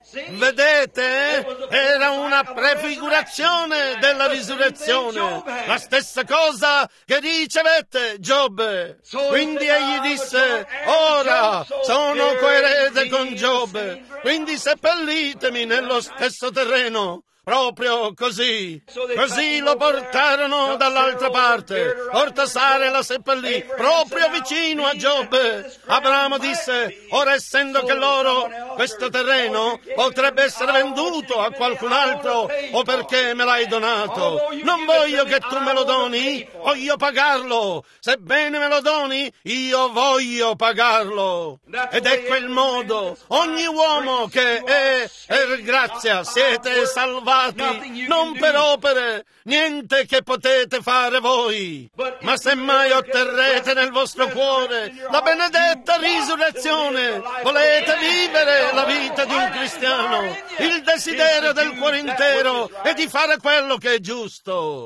Vedete? Era una prefigurazione della risurrezione, la stessa cosa che ricevette Giobbe. Quindi egli disse ora sono coerede con Giobbe, quindi seppellitemi nello stesso terreno. Proprio così, così lo portarono dall'altra parte. Ortasare la seppellì proprio vicino a Giobbe. Abramo disse, ora essendo che loro questo terreno potrebbe essere venduto a qualcun altro o perché me l'hai donato, non voglio che tu me lo doni, voglio pagarlo. Sebbene me lo doni, io voglio pagarlo. Ed ecco il modo, ogni uomo che è per grazia siete salvati, non per opere, niente che potete fare voi, ma semmai otterrete nel vostro cuore la benedetta risurrezione, volete vivere la vita di un cristiano, il desiderio del cuore intero è di fare quello che è giusto.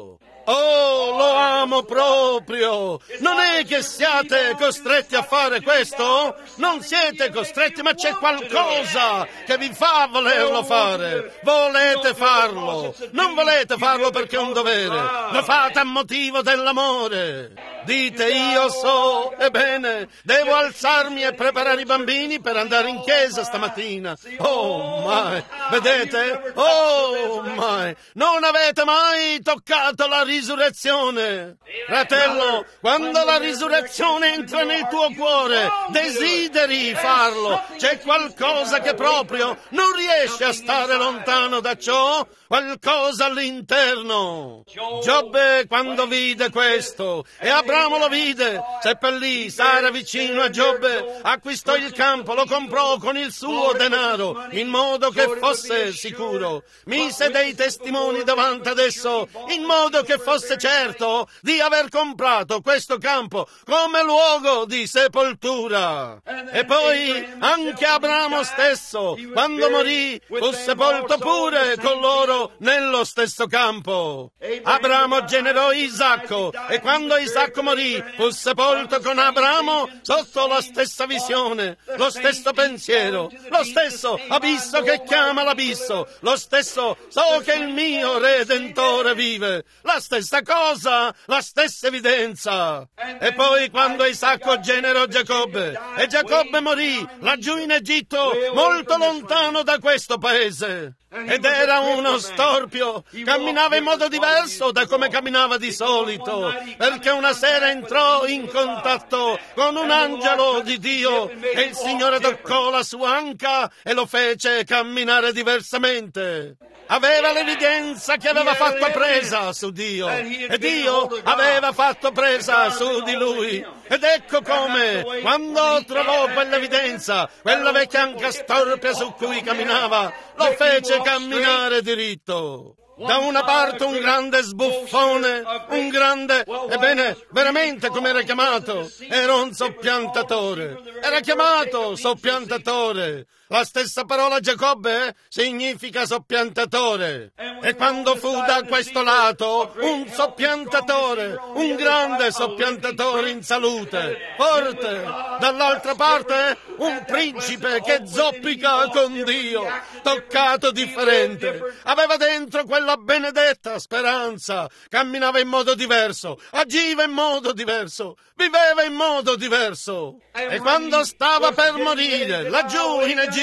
Oh, lo amo proprio! Non è che siate costretti a fare questo? Non siete costretti, ma c'è qualcosa che vi fa volerlo fare. Volete farlo. Non volete farlo perché è un dovere. Lo fate a motivo dell'amore. Dite, io so, ebbene, devo alzarmi e preparare i bambini per andare in chiesa stamattina. Oh, mai, vedete? Oh, mai, non avete mai toccato la risurrezione. Fratello, quando la risurrezione entra nel tuo cuore, desideri farlo. C'è qualcosa che proprio non riesce a stare lontano da ciò, qualcosa all'interno. Giobbe, quando vide questo, e Abramo lo vide, seppellì Sara vicino a Giobbe, acquistò il campo, lo comprò con il suo denaro, in modo che fosse sicuro. Mise dei testimoni davanti ad esso, in modo che fosse certo di aver comprato questo campo come luogo di sepoltura. E poi anche Abramo stesso, quando morì, fu sepolto pure con loro nello stesso campo. Abramo generò Isacco, e quando Isacco morì, fu sepolto con Abramo sotto la stessa visione, lo stesso pensiero, lo stesso abisso che chiama l'abisso, lo stesso so che il mio Redentore vive, la stessa cosa, la stessa evidenza. E poi quando Isacco generò Giacobbe, e Giacobbe morì laggiù in Egitto, molto lontano da questo paese. Ed era uno storpio, camminava in modo diverso da come camminava di solito, perché una sera entrò in contatto con un angelo di Dio e il Signore toccò la sua anca e lo fece camminare diversamente. Aveva l'evidenza che aveva fatto presa su Dio, e Dio aveva fatto presa su di lui. Ed ecco come, quando trovò quell'evidenza, quella vecchia anca storpia su cui camminava, lo fece camminare diritto. Da una parte un grande sbuffone, un grande, ebbene, veramente come era chiamato, era un soppiantatore, era chiamato soppiantatore. La stessa parola Giacobbe significa soppiantatore. E quando fu da questo lato un soppiantatore, un grande soppiantatore in salute, forte, dall'altra parte un principe che zoppica con Dio, toccato differente, aveva dentro quella benedetta speranza, camminava in modo diverso, agiva in modo diverso, viveva in modo diverso. E quando stava per morire laggiù in Egitto,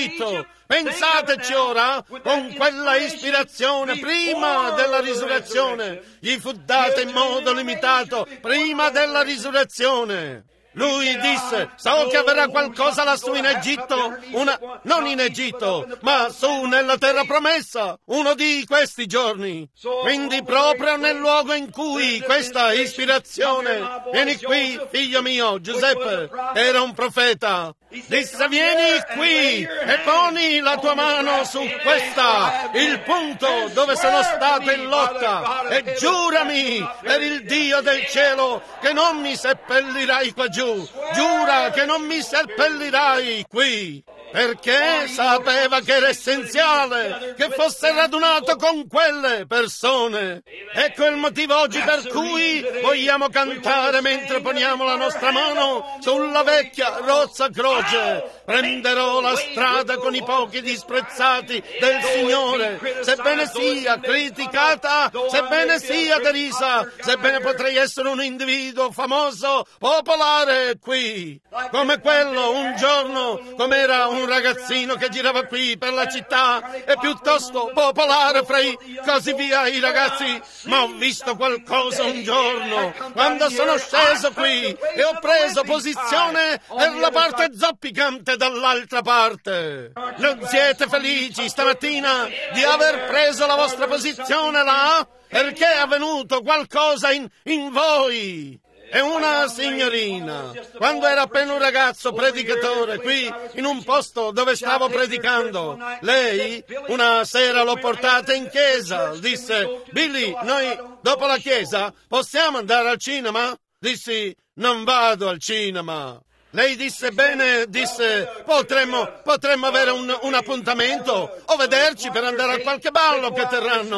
pensateci ora, con quella ispirazione prima della risurrezione, gli fu data in modo limitato prima della risurrezione. Lui disse, so che avverrà qualcosa lassù in Egitto, una, non in Egitto, ma su nella terra promessa, uno di questi giorni. Quindi proprio nel luogo in cui questa ispirazione, vieni qui, figlio mio, Giuseppe, era un profeta. Disse, vieni qui e poni la tua mano su questa, il punto dove sono stato in lotta, e giurami per il Dio del cielo che non mi seppellirai qua giù, giura che non mi seppellirai qui. Perché sapeva che era essenziale che fosse radunato con quelle persone. Ecco il motivo oggi per cui vogliamo cantare mentre poniamo la nostra mano sulla vecchia rozza croce. Prenderò la strada con i pochi disprezzati del Signore, sebbene sia criticata, sebbene sia derisa, sebbene potrei essere un individuo famoso, popolare qui, come quello un giorno, come era un un ragazzino che girava qui per la città e piuttosto popolare fra i così via i ragazzi, ma ho visto qualcosa un giorno quando sono sceso qui e ho preso posizione per la parte zoppicante dall'altra parte. Non siete felici stamattina di aver preso la vostra posizione là? Perché è avvenuto qualcosa in, in voi. E una signorina, quando era appena un ragazzo predicatore qui in un posto dove stavo predicando, lei una sera l'ho portata in chiesa, disse, Billy, noi dopo la chiesa possiamo andare al cinema? Dissi, non vado al cinema. Lei disse, bene, disse, potremmo, potremmo avere un, un appuntamento o vederci per andare a qualche ballo che terranno.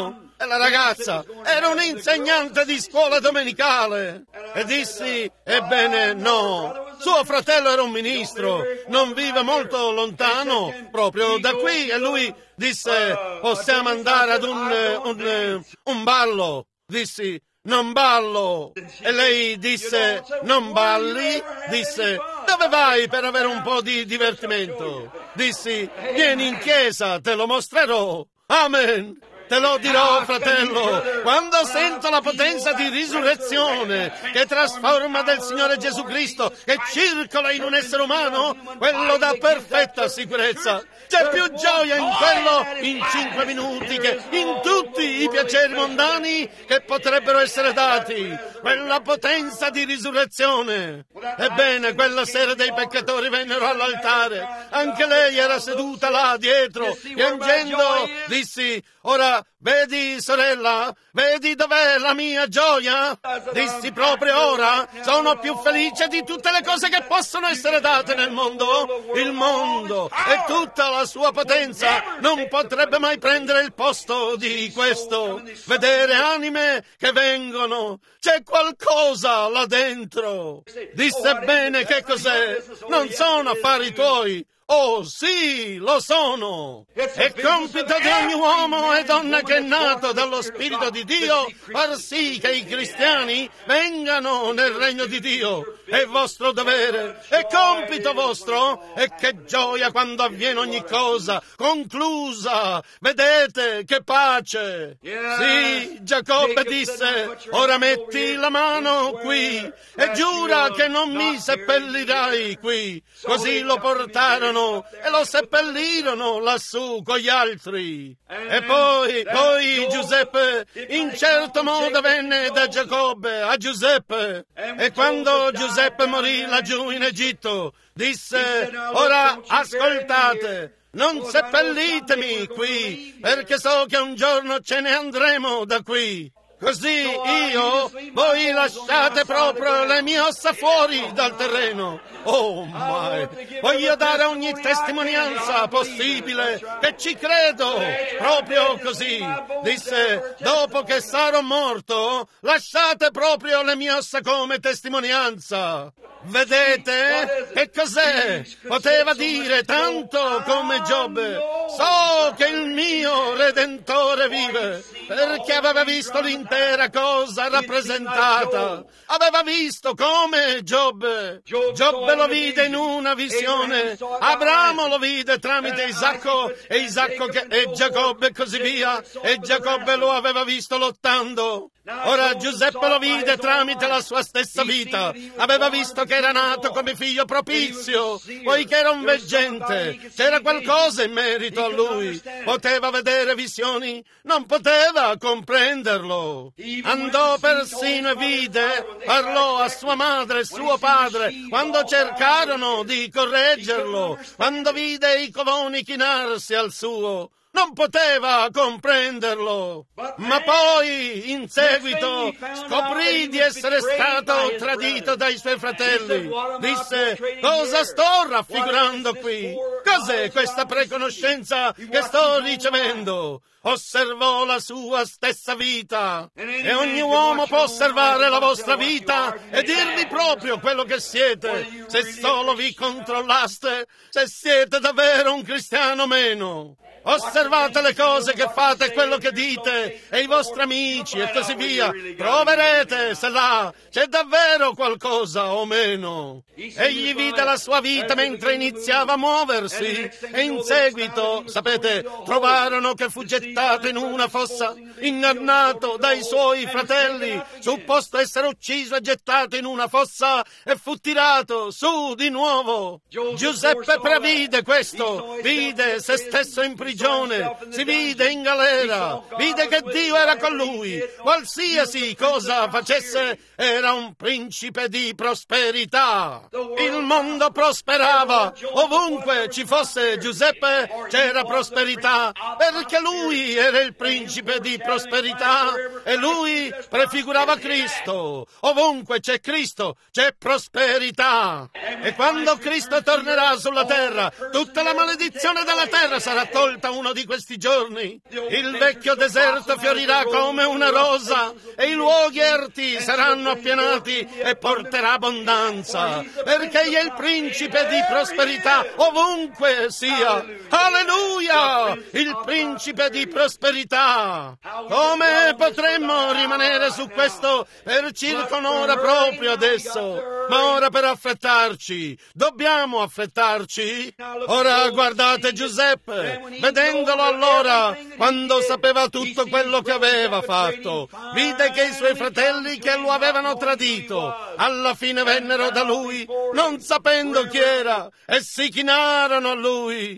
E la ragazza era un insegnante di scuola domenicale. E dissi, ebbene no, suo fratello era un ministro, non vive molto lontano, proprio da qui. E lui disse, possiamo andare ad un, un, un ballo. Dissi, non ballo. E lei disse, non balli? Disse, dove vai per avere un po' di divertimento? Dissi, vieni in chiesa, te lo mostrerò. Amen. Te lo dirò, fratello, quando sento la potenza di risurrezione che trasforma del Signore Gesù Cristo, che circola in un essere umano, quello dà perfetta sicurezza. C'è più gioia in quello in cinque minuti che in tutti i piaceri mondani che potrebbero essere dati. Quella potenza di risurrezione. Ebbene, quella sera dei peccatori vennero all'altare. Anche lei era seduta là dietro, piangendo. Dissi, ora, vedi, sorella, vedi dov'è la mia gioia? Dissi, proprio ora sono più felice di tutte le cose che possono essere date nel mondo. Il mondo e tutta la sua potenza non potrebbe mai prendere il posto di questo. Vedere anime che vengono. C'è qualcosa là dentro. Disse, bene, che cos'è? Non sono affari tuoi. Oh sì, lo sono! È compito di ogni uomo e donna che è nato dallo Spirito di Dio far sì che i cristiani vengano nel regno di Dio. È vostro dovere, è compito vostro. E che gioia quando avviene ogni cosa conclusa. Vedete che pace! Sì, Giacobbe disse, ora metti la mano qui e giura che non mi seppellirai qui. Così lo portarono e lo seppellirono lassù con gli altri. E poi, poi Giuseppe in certo modo venne da Giacobbe a Giuseppe. E quando Giuseppe morì laggiù in Egitto, disse, ora ascoltate, non seppellitemi qui, perché so che un giorno ce ne andremo da qui. Così io, voi lasciate proprio le mie ossa fuori dal terreno. Oh, mai! Voglio dare ogni testimonianza possibile che ci credo, proprio così. Disse, dopo che sarò morto, lasciate proprio le mie ossa come testimonianza. Vedete? Che cos'è? Poteva dire tanto come Giobbe. So che il mio Redentore vive, perché aveva visto l'intera cosa rappresentata. Aveva visto come Giobbe. Giobbe lo vide in una visione. Abramo lo vide tramite Isacco e Isacco che, e Giacobbe e così via. E Giacobbe lo aveva visto lottando. Ora Giuseppe lo vide tramite la sua stessa vita. Aveva visto che era nato come figlio propizio, poiché era un veggente. C'era qualcosa in merito a lui. Poteva vedere visioni, non poteva comprenderlo. Andò persino e vide, parlò a sua madre e suo padre quando cercarono di correggerlo, quando vide i covoni chinarsi al suo. Non poteva comprenderlo, ma poi in seguito scoprì di essere stato tradito dai suoi fratelli. Disse, cosa sto raffigurando qui? Cos'è questa preconoscenza che sto ricevendo? Osservò la sua stessa vita. E ogni uomo può osservare la vostra vita e dirvi proprio quello che siete, se solo vi controllaste, se siete davvero un cristiano o meno. Osservate le cose che fate e quello che dite e i vostri amici e così via. Proverete se là c'è davvero qualcosa o meno. Egli vide la sua vita mentre iniziava a muoversi e in seguito, sapete, trovarono che fu gettato in una fossa, ingannato dai suoi fratelli, supposto essere ucciso e gettato in una fossa e fu tirato su di nuovo. Giuseppe previde questo, vide se stesso in prigione. Si vide in galera, vide che Dio era con lui, qualsiasi cosa facesse era un principe di prosperità. Il mondo prosperava ovunque ci fosse Giuseppe c'era prosperità, perché lui era il principe di prosperità e lui prefigurava Cristo. Ovunque c'è Cristo c'è prosperità. E quando Cristo tornerà sulla terra, tutta la maledizione della terra sarà tolta uno di questi giorni. Il vecchio deserto fiorirà come una rosa e i luoghi erti saranno appianati e porterà abbondanza, perché egli è il principe di prosperità ovunque sia. Alleluia! Il principe di prosperità. Come potremmo rimanere su questo per circa un'ora proprio adesso? Ma ora per affrettarci, dobbiamo affrettarci? Ora guardate Giuseppe, vedendolo allora, quando sapeva tutto quello che aveva fatto, vide che i suoi fratelli che lo avevano tradito, alla fine vennero da lui, non sapendo chi era, e si chinarono a lui,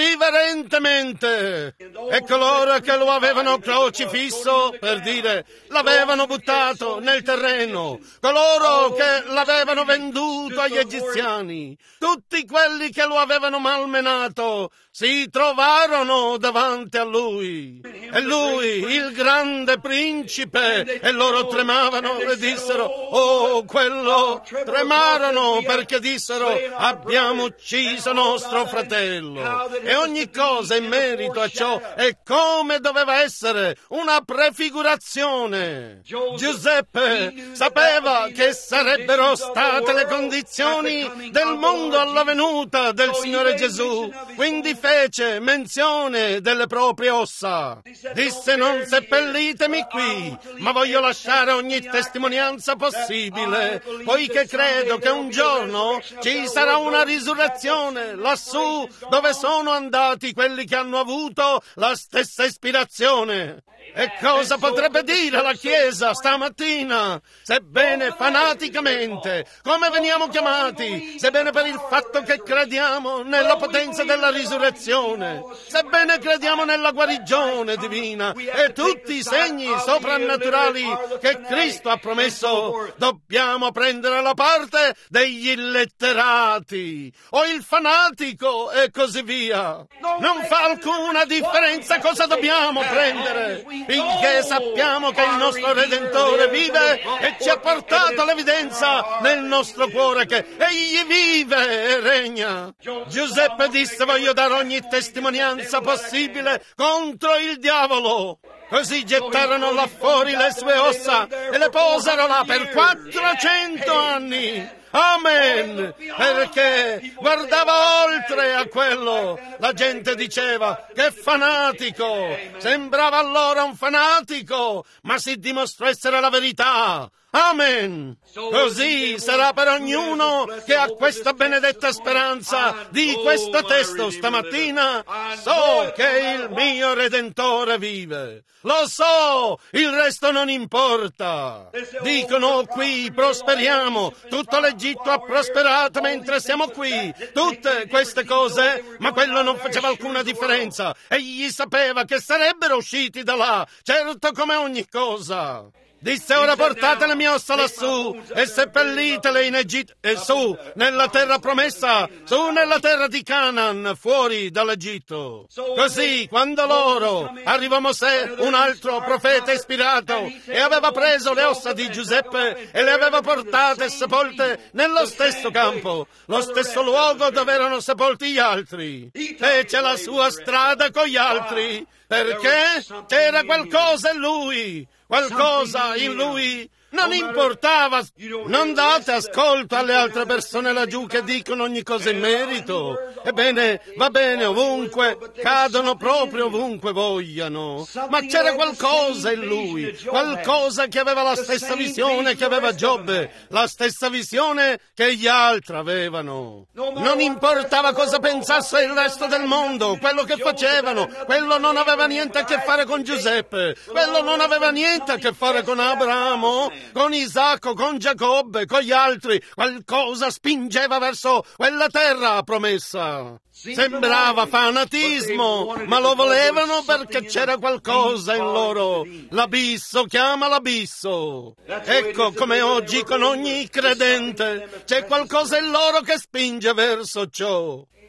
riverentemente. E coloro che lo avevano crocifisso, per dire, l'avevano buttato nel terreno, coloro che l'avevano venduto agli egiziani, tutti quelli che lo avevano malmenato, si trovarono davanti a lui. E lui, il grande principe, e loro tremavano e dissero, oh, quello, tremarono perché dissero, abbiamo ucciso nostro fratello. E ogni cosa in merito a ciò è come doveva essere, una prefigurazione. Giuseppe sapeva che sarebbero state le condizioni del mondo alla venuta del Signore Gesù, quindi fece menzione delle proprie ossa. Disse, non seppellitemi qui, ma voglio lasciare ogni testimonianza possibile, poiché credo che un giorno ci sarà una risurrezione lassù dove sono andati quelli che hanno avuto la stessa ispirazione. E cosa potrebbe dire la Chiesa stamattina? Sebbene fanaticamente, come veniamo chiamati, sebbene per il fatto che crediamo nella potenza della risurrezione, sebbene crediamo nella guarigione divina e tutti i segni soprannaturali che Cristo ha promesso, dobbiamo prendere la parte degli illetterati o il fanatico e così via. Non fa alcuna differenza cosa dobbiamo prendere, finché sappiamo che il nostro Redentore vive e ci ha portato l'evidenza nel nostro cuore che Egli vive e regna. Giuseppe disse, voglio dare ogni testimonianza possibile contro il diavolo. Così gettarono là fuori le sue ossa e le posero là per quattrocento anni. Amen! Perché guardava oltre a quello. La gente diceva, che fanatico! Sembrava allora un fanatico, ma si dimostrò essere la verità. Amen! Così sarà per ognuno che ha questa benedetta speranza di questo testo stamattina. So che il mio Redentore vive. Lo so, il resto non importa. Dicono qui prosperiamo, tutto l'Egitto ha prosperato mentre siamo qui. Tutte queste cose, ma quello non faceva alcuna differenza. Egli sapeva che sarebbero usciti da là, certo come ogni cosa. Disse, ora portate le mie ossa lassù e seppellitele in Egitto e su, nella terra promessa, su nella terra di Canaan, fuori dall'Egitto. Così, quando loro arrivò Mosè, un altro profeta ispirato, e aveva preso le ossa di Giuseppe e le aveva portate e sepolte nello stesso campo, lo stesso luogo dove erano sepolti gli altri. Fece la sua strada con gli altri, perché c'era qualcosa in lui. Qualcosa in lui non importava. Non date ascolto alle altre persone laggiù che dicono ogni cosa in merito. Ebbene, va bene ovunque, cadono proprio ovunque vogliano. Ma c'era qualcosa in lui, qualcosa che aveva la stessa visione che aveva Giobbe, la stessa visione che gli altri avevano. Non importava cosa pensasse il resto del mondo, quello che facevano, quello non aveva niente a che fare con Giuseppe, quello non aveva niente a che fare con Abramo, con Isacco, con Giacobbe, con gli altri. Qualcosa spingeva verso quella terra promessa. Sembrava fanatismo, ma lo volevano perché c'era qualcosa in loro. L'abisso chiama l'abisso. Ecco come oggi con ogni credente c'è qualcosa in loro che spinge verso ciò.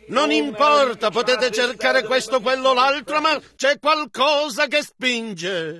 Non importa, potete cercare questo, quello, l'altro, ma c'è qualcosa che spinge.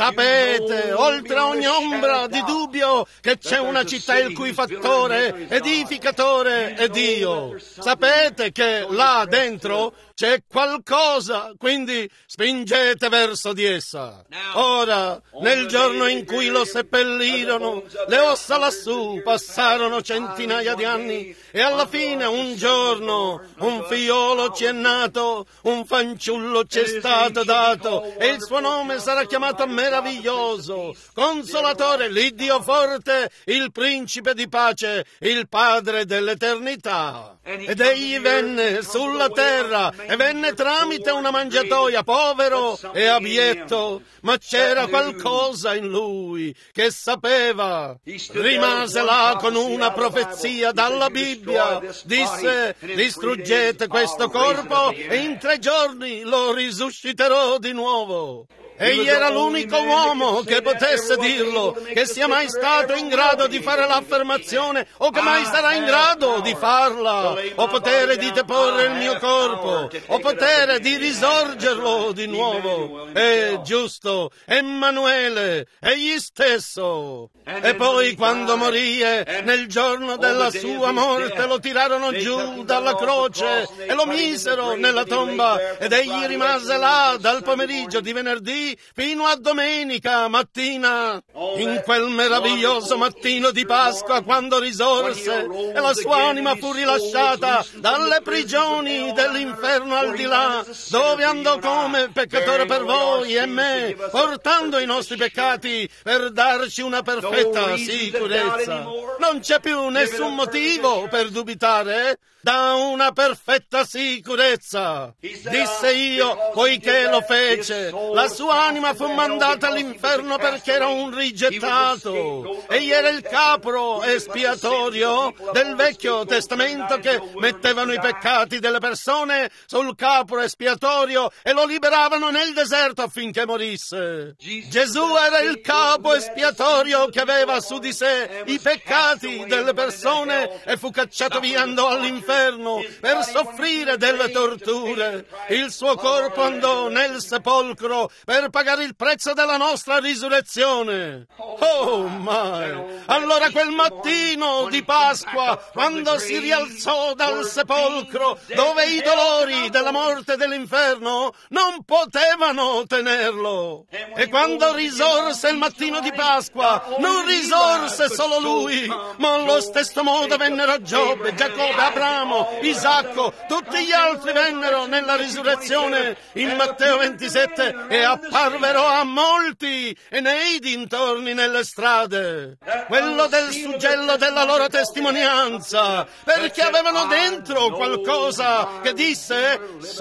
Sapete, oltre ogni ombra di dubbio, che c'è una città il cui fattore, edificatore è Dio. Sapete che là dentro c'è qualcosa, quindi spingete verso di essa. Ora, nel giorno in cui lo seppellirono, le ossa lassù passarono centinaia di anni e alla fine un giorno un figliolo ci è nato, un fanciullo ci è stato dato e il suo nome sarà chiamato meraviglioso, consolatore, l'Iddio forte, il principe di pace, il Padre dell'eternità. Ed egli venne sulla terra e venne tramite una mangiatoia, povero e abietto, ma c'era qualcosa in lui che sapeva. Rimase là con una profezia dalla Bibbia, disse: distruggete questo corpo e in tre giorni lo risusciterò di nuovo. Egli era l'unico uomo che potesse dirlo, che sia mai stato in grado di fare l'affermazione o che mai sarà in grado di farla. Ho potere di deporre il mio corpo, ho potere di risorgerlo di nuovo. È giusto, Emanuele, egli stesso. E poi quando morì, nel giorno della sua morte, lo tirarono giù dalla croce e lo misero nella tomba ed egli rimase là dal pomeriggio di venerdì fino a domenica mattina. In quel meraviglioso mattino di Pasqua, quando risorse e la sua anima fu rilasciata dalle prigioni dell'inferno al di là, dove andò come peccatore per voi e me, portando i nostri peccati per darci una perfetta sicurezza. Non c'è più nessun motivo per dubitare, da una perfetta sicurezza. Disse io, poiché lo fece, la sua anima fu mandata all'inferno perché era un rigettato. Egli era il capro espiatorio del Vecchio Testamento che mettevano i peccati delle persone sul capro espiatorio e lo liberavano nel deserto affinché morisse. Gesù era il capo espiatorio che aveva su di sé i peccati delle persone e fu cacciato via, andò all'inferno per soffrire delle torture. Il suo corpo andò nel sepolcro per pagare il prezzo della nostra risurrezione. Oh my! Allora quel mattino di Pasqua, quando si rialzò dal sepolcro, dove i dolori della morte e dell'inferno non potevano tenerlo. E quando risorse il mattino di Pasqua, non risorse solo lui, ma allo stesso modo vennero Giobbe, Giacobbe, Abramo, Isacco, tutti gli altri vennero nella risurrezione in Matteo ventisette e apparvero a molti e nei dintorni nelle strade. Quello del suggello della loro testimonianza, perché avevano dentro qualcosa che disse: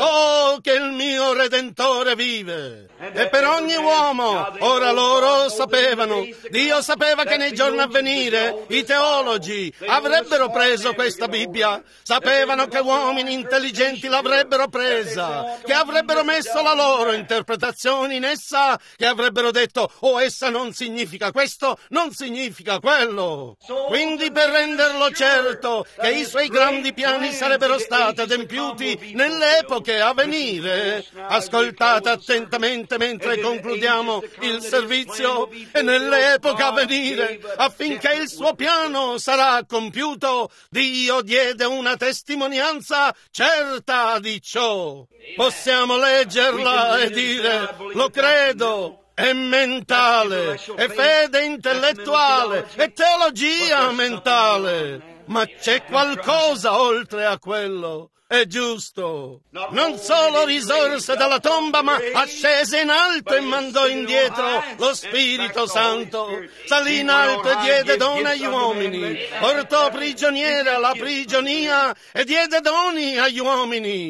so che il mio Redentore vive. E per ogni uomo, ora loro sapevano, Dio sapeva che nei giorni a venire i teologi avrebbero preso questa Bibbia, sapevano che uomini intelligenti l'avrebbero presa, che avrebbero messo la loro interpretazione in essa, che avrebbero detto: oh, essa non significa questo, non significa quello. Quindi, per renderlo certo che i suoi grandi piani sarebbero stati adempiuti nelle epoche a venire, ascoltate attentamente mentre concludiamo il servizio, e nelle epoche a venire, affinché il suo piano sarà compiuto, Dio diede una testimonianza certa di ciò. Possiamo leggerla e dire: lo credo. È mentale, è fede intellettuale, è teologia mentale, ma c'è qualcosa oltre a quello. È giusto. Non solo risorse dalla tomba, ma ascese in alto e mandò indietro lo Spirito Santo. Salì in alto e diede doni agli uomini. Portò prigioniera la prigionia e diede doni agli uomini.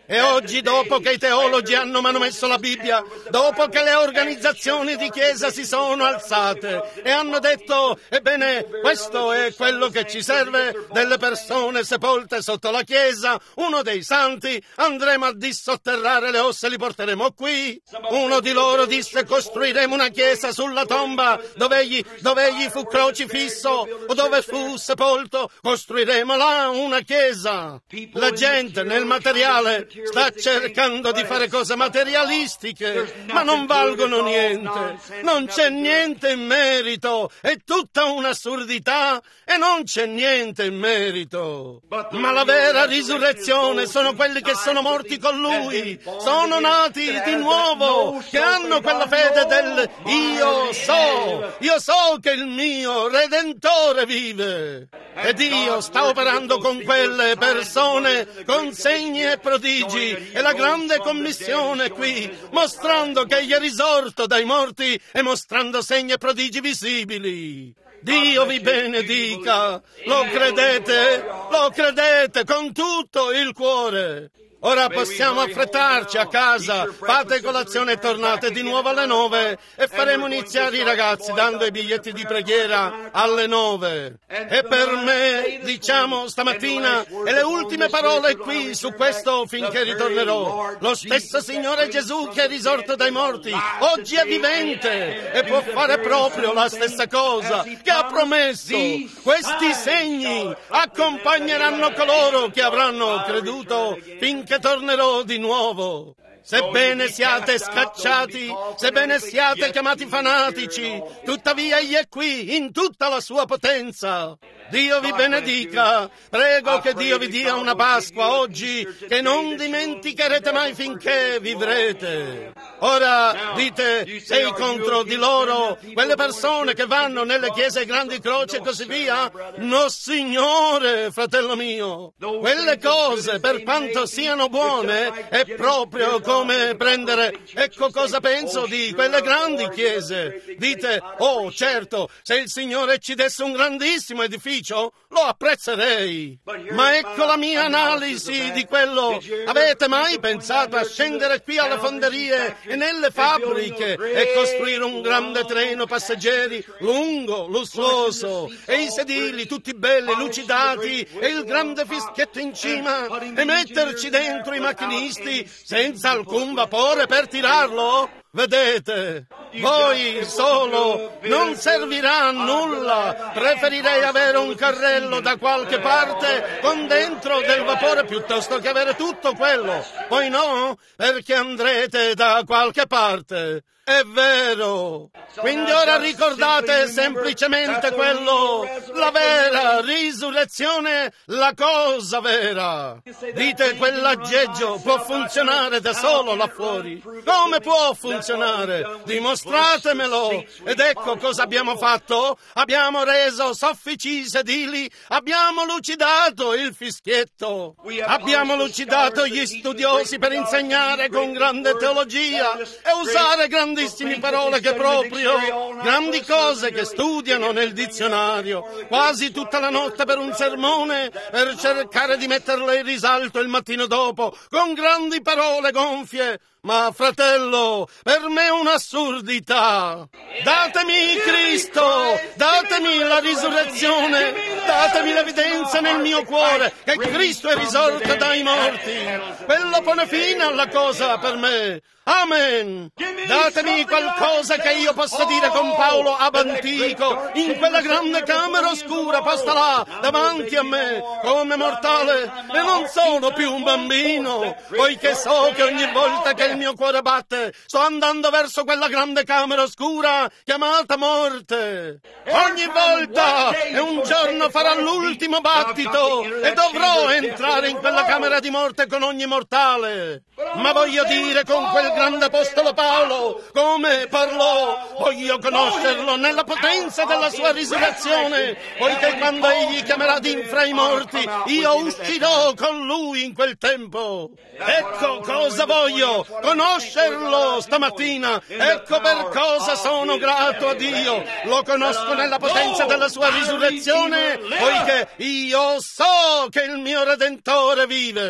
E oggi, dopo che i teologi hanno manomesso la Bibbia, dopo che le organizzazioni di chiesa si sono alzate e hanno detto, ebbene, questo è quello che ci serve, delle persone sepolte sotto la chiesa, uno dei santi, andremo a dissotterrare le ossa e li porteremo qui. Uno di loro disse, costruiremo una chiesa sulla tomba dove egli, dove egli fu crocifisso o dove fu sepolto, costruiremo là una chiesa. La gente nel materiale sta cercando di fare cose materialistiche, ma non valgono niente, non c'è niente in merito, è tutta un'assurdità e non c'è niente in merito. Ma la vera risurrezione sono quelli che sono morti con Lui, sono nati di nuovo, che hanno quella fede del io so, io so che il mio Redentore vive. E Dio sta operando con quelle persone con segni e prodigi e la grande commissione qui, mostrando che egli è risorto dai morti e mostrando segni e prodigi visibili. Dio vi benedica, lo credete? Lo credete con tutto il cuore? Ora possiamo affrettarci a casa, fate colazione e tornate di nuovo alle nove e faremo iniziare i ragazzi dando i biglietti di preghiera alle nove. E per me, diciamo stamattina, e le ultime parole qui su questo finché ritornerò, lo stesso Signore Gesù che è risorto dai morti, oggi è vivente e può fare proprio la stessa cosa che ha promesso. Questi segni accompagneranno coloro che avranno creduto finché che tornerò di nuovo. Sebbene siate scacciati, sebbene siate chiamati fanatici, tuttavia egli è qui in tutta la sua potenza. Dio vi benedica. Prego che Dio vi dia una Pasqua oggi che non dimenticherete mai finché vivrete. Ora dite, sei contro di loro, quelle persone che vanno nelle chiese grandi croci e così via? No, Signore, fratello mio. Quelle cose, per quanto siano buone, è proprio come prendere... Ecco cosa penso di quelle grandi chiese. Dite, oh certo, se il Signore ci desse un grandissimo edificio, lo apprezzerei. Ma ecco la mia analisi di quello. Avete mai pensato a scendere qui alle fonderie e nelle fabbriche e costruire un grande treno passeggeri lungo, lussuoso, e i sedili tutti belli, lucidati, e il grande fischietto in cima, e metterci dentro i macchinisti senza alcun vapore per tirarlo? Vedete, voi solo non servirà a nulla. Preferirei avere un carrello da qualche parte con dentro del vapore piuttosto che avere tutto quello. Poi no, perché andrete da qualche parte. È vero. Quindi ora ricordate semplicemente quello, la vera risurrezione, la cosa vera. Dite, quell'aggeggio può funzionare da solo là fuori. Come può funzionare? Dimostratemelo. Ed ecco cosa abbiamo fatto. Abbiamo reso soffici i sedili, abbiamo lucidato il fischietto, abbiamo lucidato gli studiosi per insegnare con grande teologia e usare grandi grandissime parole che proprio, grandi cose che studiano nel dizionario, quasi tutta la notte per un sermone, per cercare di metterle in risalto il mattino dopo, con grandi parole gonfie. Ma fratello, per me è un'assurdità. Datemi Cristo, datemi la risurrezione, datemi l'evidenza nel mio cuore che Cristo è risorto dai morti. Quello pone fine alla cosa per me. Amen. Datemi qualcosa che io possa dire con Paolo ab antico, in quella grande camera oscura posta là davanti a me, come mortale, e non sono più un bambino, poiché so che ogni volta che il mio cuore batte sto andando verso quella grande camera oscura chiamata morte. Ogni volta e un giorno farà l'ultimo battito e dovrò entrare in quella camera di morte con ogni mortale. Ma voglio dire con quel grande apostolo Paolo, come parlò, voglio conoscerlo nella potenza della sua risurrezione, poiché quando egli chiamerà d'infra i morti, io uscirò con lui in quel tempo. Ecco cosa voglio, conoscerlo stamattina, ecco per cosa sono grato a Dio, lo conosco nella potenza della sua risurrezione, poiché io so che il mio Redentore vive.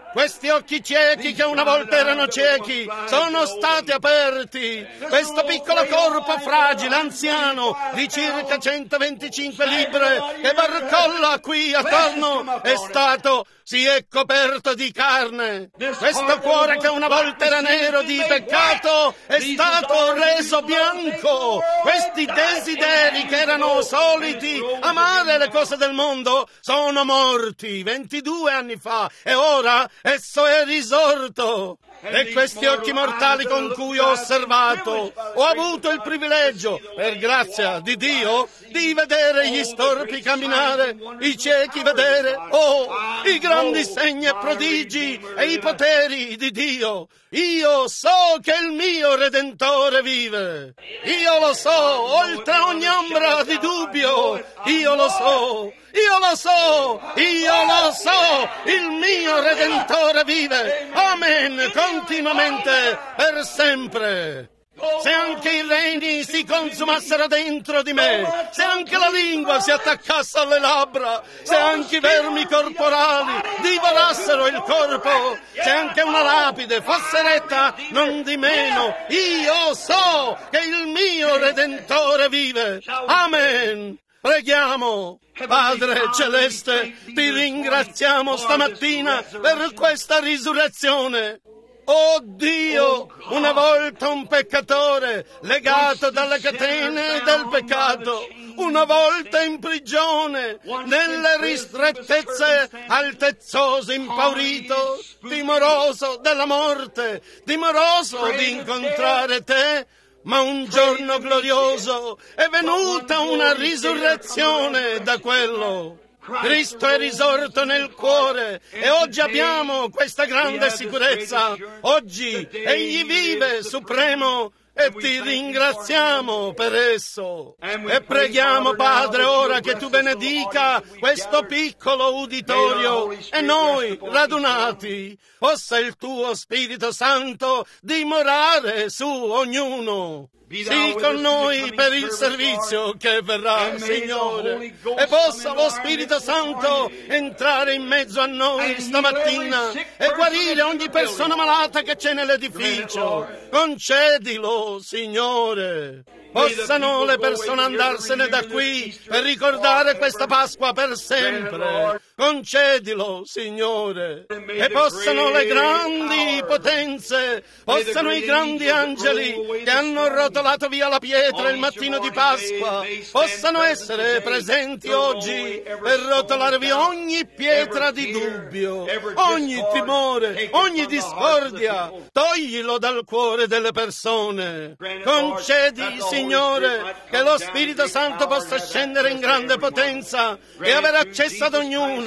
Questi occhi ciechi che una volta erano ciechi sono stati aperti. Questo piccolo corpo fragile, anziano, di circa centoventicinque libbre, che barcolla qui attorno, è stato, si è coperto di carne. Questo cuore che una volta era nero di peccato è stato reso bianco. Questi desideri che erano soliti amare le cose del mondo sono morti ventidue anni fa e ora esso è risorto. E questi occhi mortali con cui ho osservato, ho avuto il privilegio, per grazia di Dio, di vedere gli storpi camminare, i ciechi vedere, oh, i grandi segni e prodigi e i poteri di Dio. Io so che il mio Redentore vive. Io lo so, oltre ogni ombra di dubbio. Io lo so. Io lo so, io lo so, il mio Redentore vive, amen, continuamente, per sempre. Se anche i regni si consumassero dentro di me, se anche la lingua si attaccasse alle labbra, se anche i vermi corporali divorassero il corpo, se anche una lapide fosse retta, non di meno, io so che il mio Redentore vive, amen. Preghiamo. Padre Celeste, ti ringraziamo stamattina per questa risurrezione. Oh Dio, una volta un peccatore legato dalle catene del peccato, una volta in prigione, nelle ristrettezze, altezzoso, impaurito, timoroso della morte, timoroso di incontrare te. Ma un giorno glorioso è venuta una risurrezione da quello. Cristo è risorto nel cuore e oggi abbiamo questa grande sicurezza. Oggi Egli vive supremo e ti ringraziamo per esso. E preghiamo, Padre, ora che tu benedica questo piccolo uditorio e noi radunati, possa il tuo Spirito Santo dimorare su ognuno. Sii con noi per il servizio che verrà, Signore, e possa lo Spirito Santo entrare in mezzo a noi stamattina e guarire ogni persona malata che c'è nell'edificio. Concedilo, Signore. Possano le persone andarsene da qui per ricordare questa Pasqua per sempre. Concedilo, Signore. E possano le grandi potenze, possano i grandi angeli che hanno rotolato via la pietra il mattino di Pasqua, possano essere presenti oggi per rotolare via ogni pietra di dubbio, ogni timore, ogni discordia. Toglilo dal cuore delle persone. Concedi, Signore, che lo Spirito Santo possa scendere in grande potenza e avere accesso ad ognuno.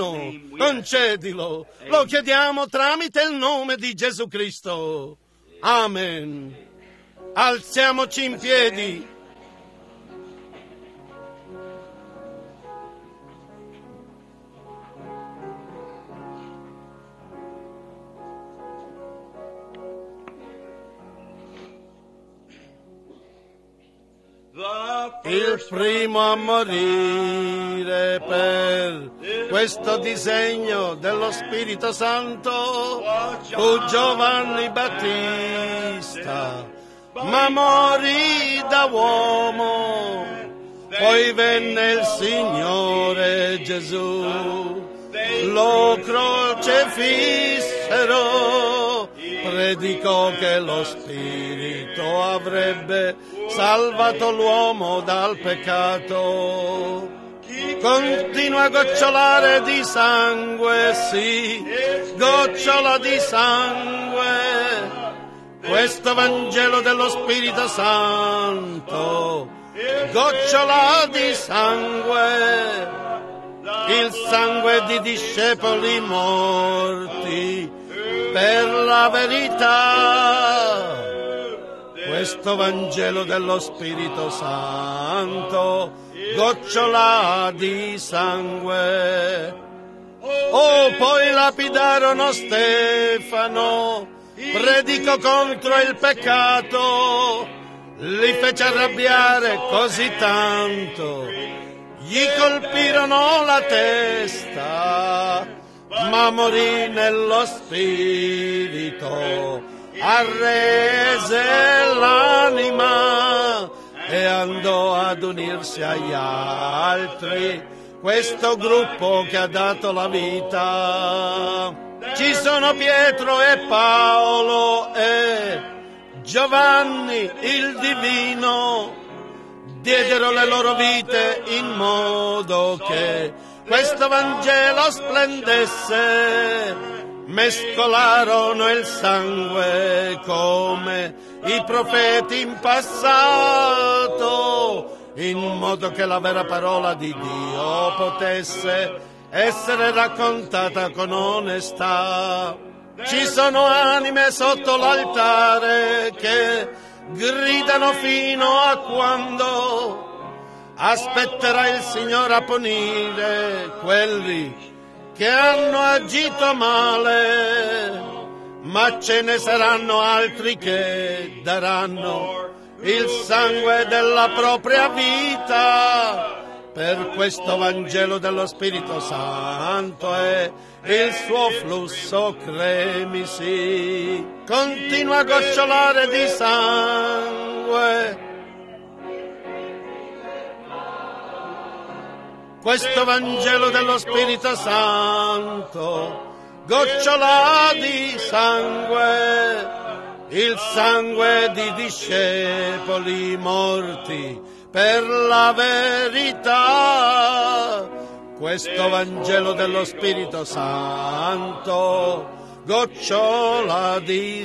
Concedilo. Lo chiediamo tramite il nome di Gesù Cristo. Amen. Alziamoci in piedi. Il primo a morire per questo disegno dello Spirito Santo fu Giovanni Battista, ma morì da uomo. Poi venne il Signore Gesù, lo crocefissero, predicò che lo Spirito avrebbe salvato l'uomo dal peccato. Continua a gocciolare di sangue, sì, gocciola di sangue, questo Vangelo dello Spirito Santo, gocciola di sangue, il sangue di discepoli morti per la verità. Questo Vangelo dello Spirito Santo, gocciola di sangue. Oh, poi lapidarono Stefano, predicò contro il peccato, li fece arrabbiare così tanto, gli colpirono la testa, ma morì nello spirito, arrese l'anima e andò ad unirsi agli altri, questo gruppo che ha dato la vita. Ci sono Pietro e Paolo e Giovanni il Divino, diedero le loro vite in modo che questo Vangelo splendesse, mescolarono il sangue come i profeti in passato, in modo che la vera parola di Dio potesse essere raccontata con onestà. Ci sono anime sotto l'altare che gridano fino a quando aspetterà il Signore a punire quelli che hanno agito male, ma ce ne saranno altri che daranno il sangue della propria vita per questo Vangelo dello Spirito Santo e il suo flusso, cremisi, continua a gocciolare di sangue. Questo Vangelo dello Spirito Santo gocciola di sangue, il sangue di discepoli morti per la verità. Questo Vangelo dello Spirito Santo gocciola di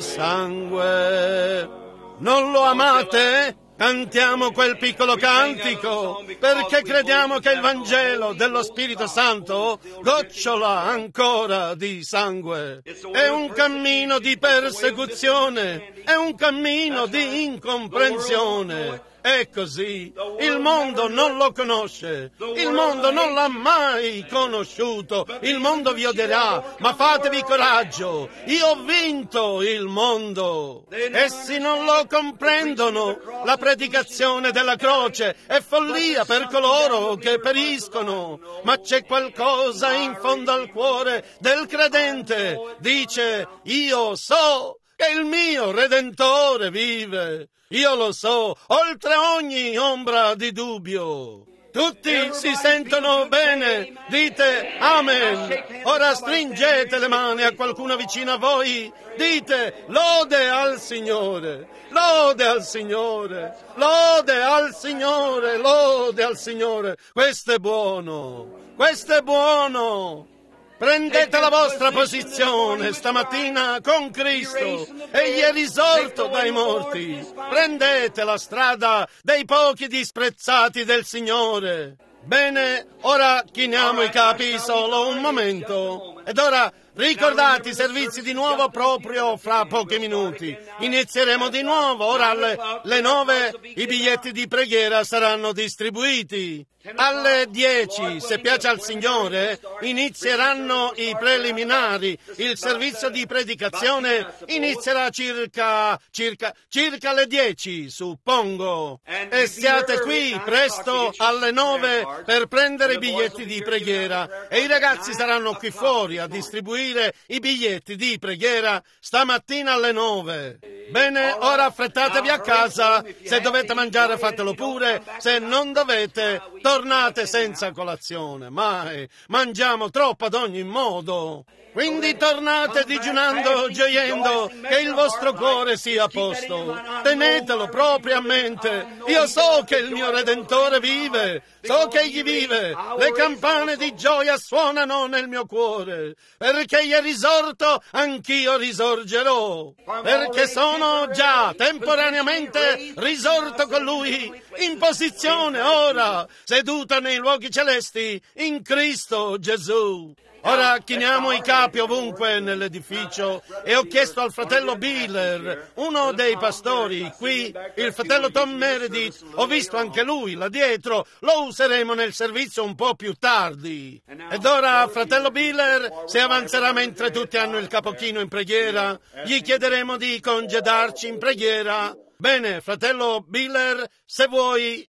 sangue. Non lo amate? Cantiamo quel piccolo cantico perché crediamo che il Vangelo dello Spirito Santo gocciola ancora di sangue. È un cammino di persecuzione, è un cammino di incomprensione. È così, il mondo non lo conosce, il mondo non l'ha mai conosciuto, il mondo vi odierà, ma fatevi coraggio, io ho vinto il mondo. Essi non lo comprendono, la predicazione della croce è follia per coloro che periscono, ma c'è qualcosa in fondo al cuore del credente, dice: io so che il mio Redentore vive. Io lo so, oltre ogni ombra di dubbio. Tutti si sentono bene, dite Amen. Ora stringete le mani a qualcuno vicino a voi, dite lode al Signore, lode al Signore, lode al Signore, lode al Signore. Questo è buono, questo è buono. Prendete la vostra posizione stamattina con Cristo, egli è risorto dai morti. Prendete la strada dei pochi disprezzati del Signore. Bene, ora chiniamo i capi solo un momento. Ed ora ricordate i servizi di nuovo proprio fra pochi minuti. Inizieremo di nuovo. Ora alle le nove i biglietti di preghiera saranno distribuiti. Alle dieci, se piace al Signore, inizieranno i preliminari. Il servizio di predicazione inizierà circa, circa, circa alle dieci, suppongo. E siate qui presto alle nove per prendere i biglietti di preghiera. E i ragazzi saranno qui fuori a distribuire i biglietti di preghiera stamattina alle nove. Bene, ora affrettatevi a casa. Se dovete mangiare fatelo pure. Se non dovete, tornate senza colazione. Mai, mangiamo troppo ad ogni modo. Quindi tornate digiunando, gioiendo, che il vostro cuore sia a posto. Tenetelo proprio a mente. Io so che il mio Redentore vive, so che egli vive. Le campane di gioia suonano nel mio cuore. Perché egli è risorto, anch'io risorgerò. Perché sono già temporaneamente risorto con lui, in posizione ora, seduta nei luoghi celesti, in Cristo Gesù. Ora chiniamo i capi ovunque nell'edificio e ho chiesto al fratello Biller, uno dei pastori qui, il fratello Tom Meredith, ho visto anche lui là dietro, lo useremo nel servizio un po' più tardi. Ed ora, fratello Biller, se avanzerà mentre tutti hanno il capo chino in preghiera, gli chiederemo di congedarci in preghiera. Bene, fratello Biller, se vuoi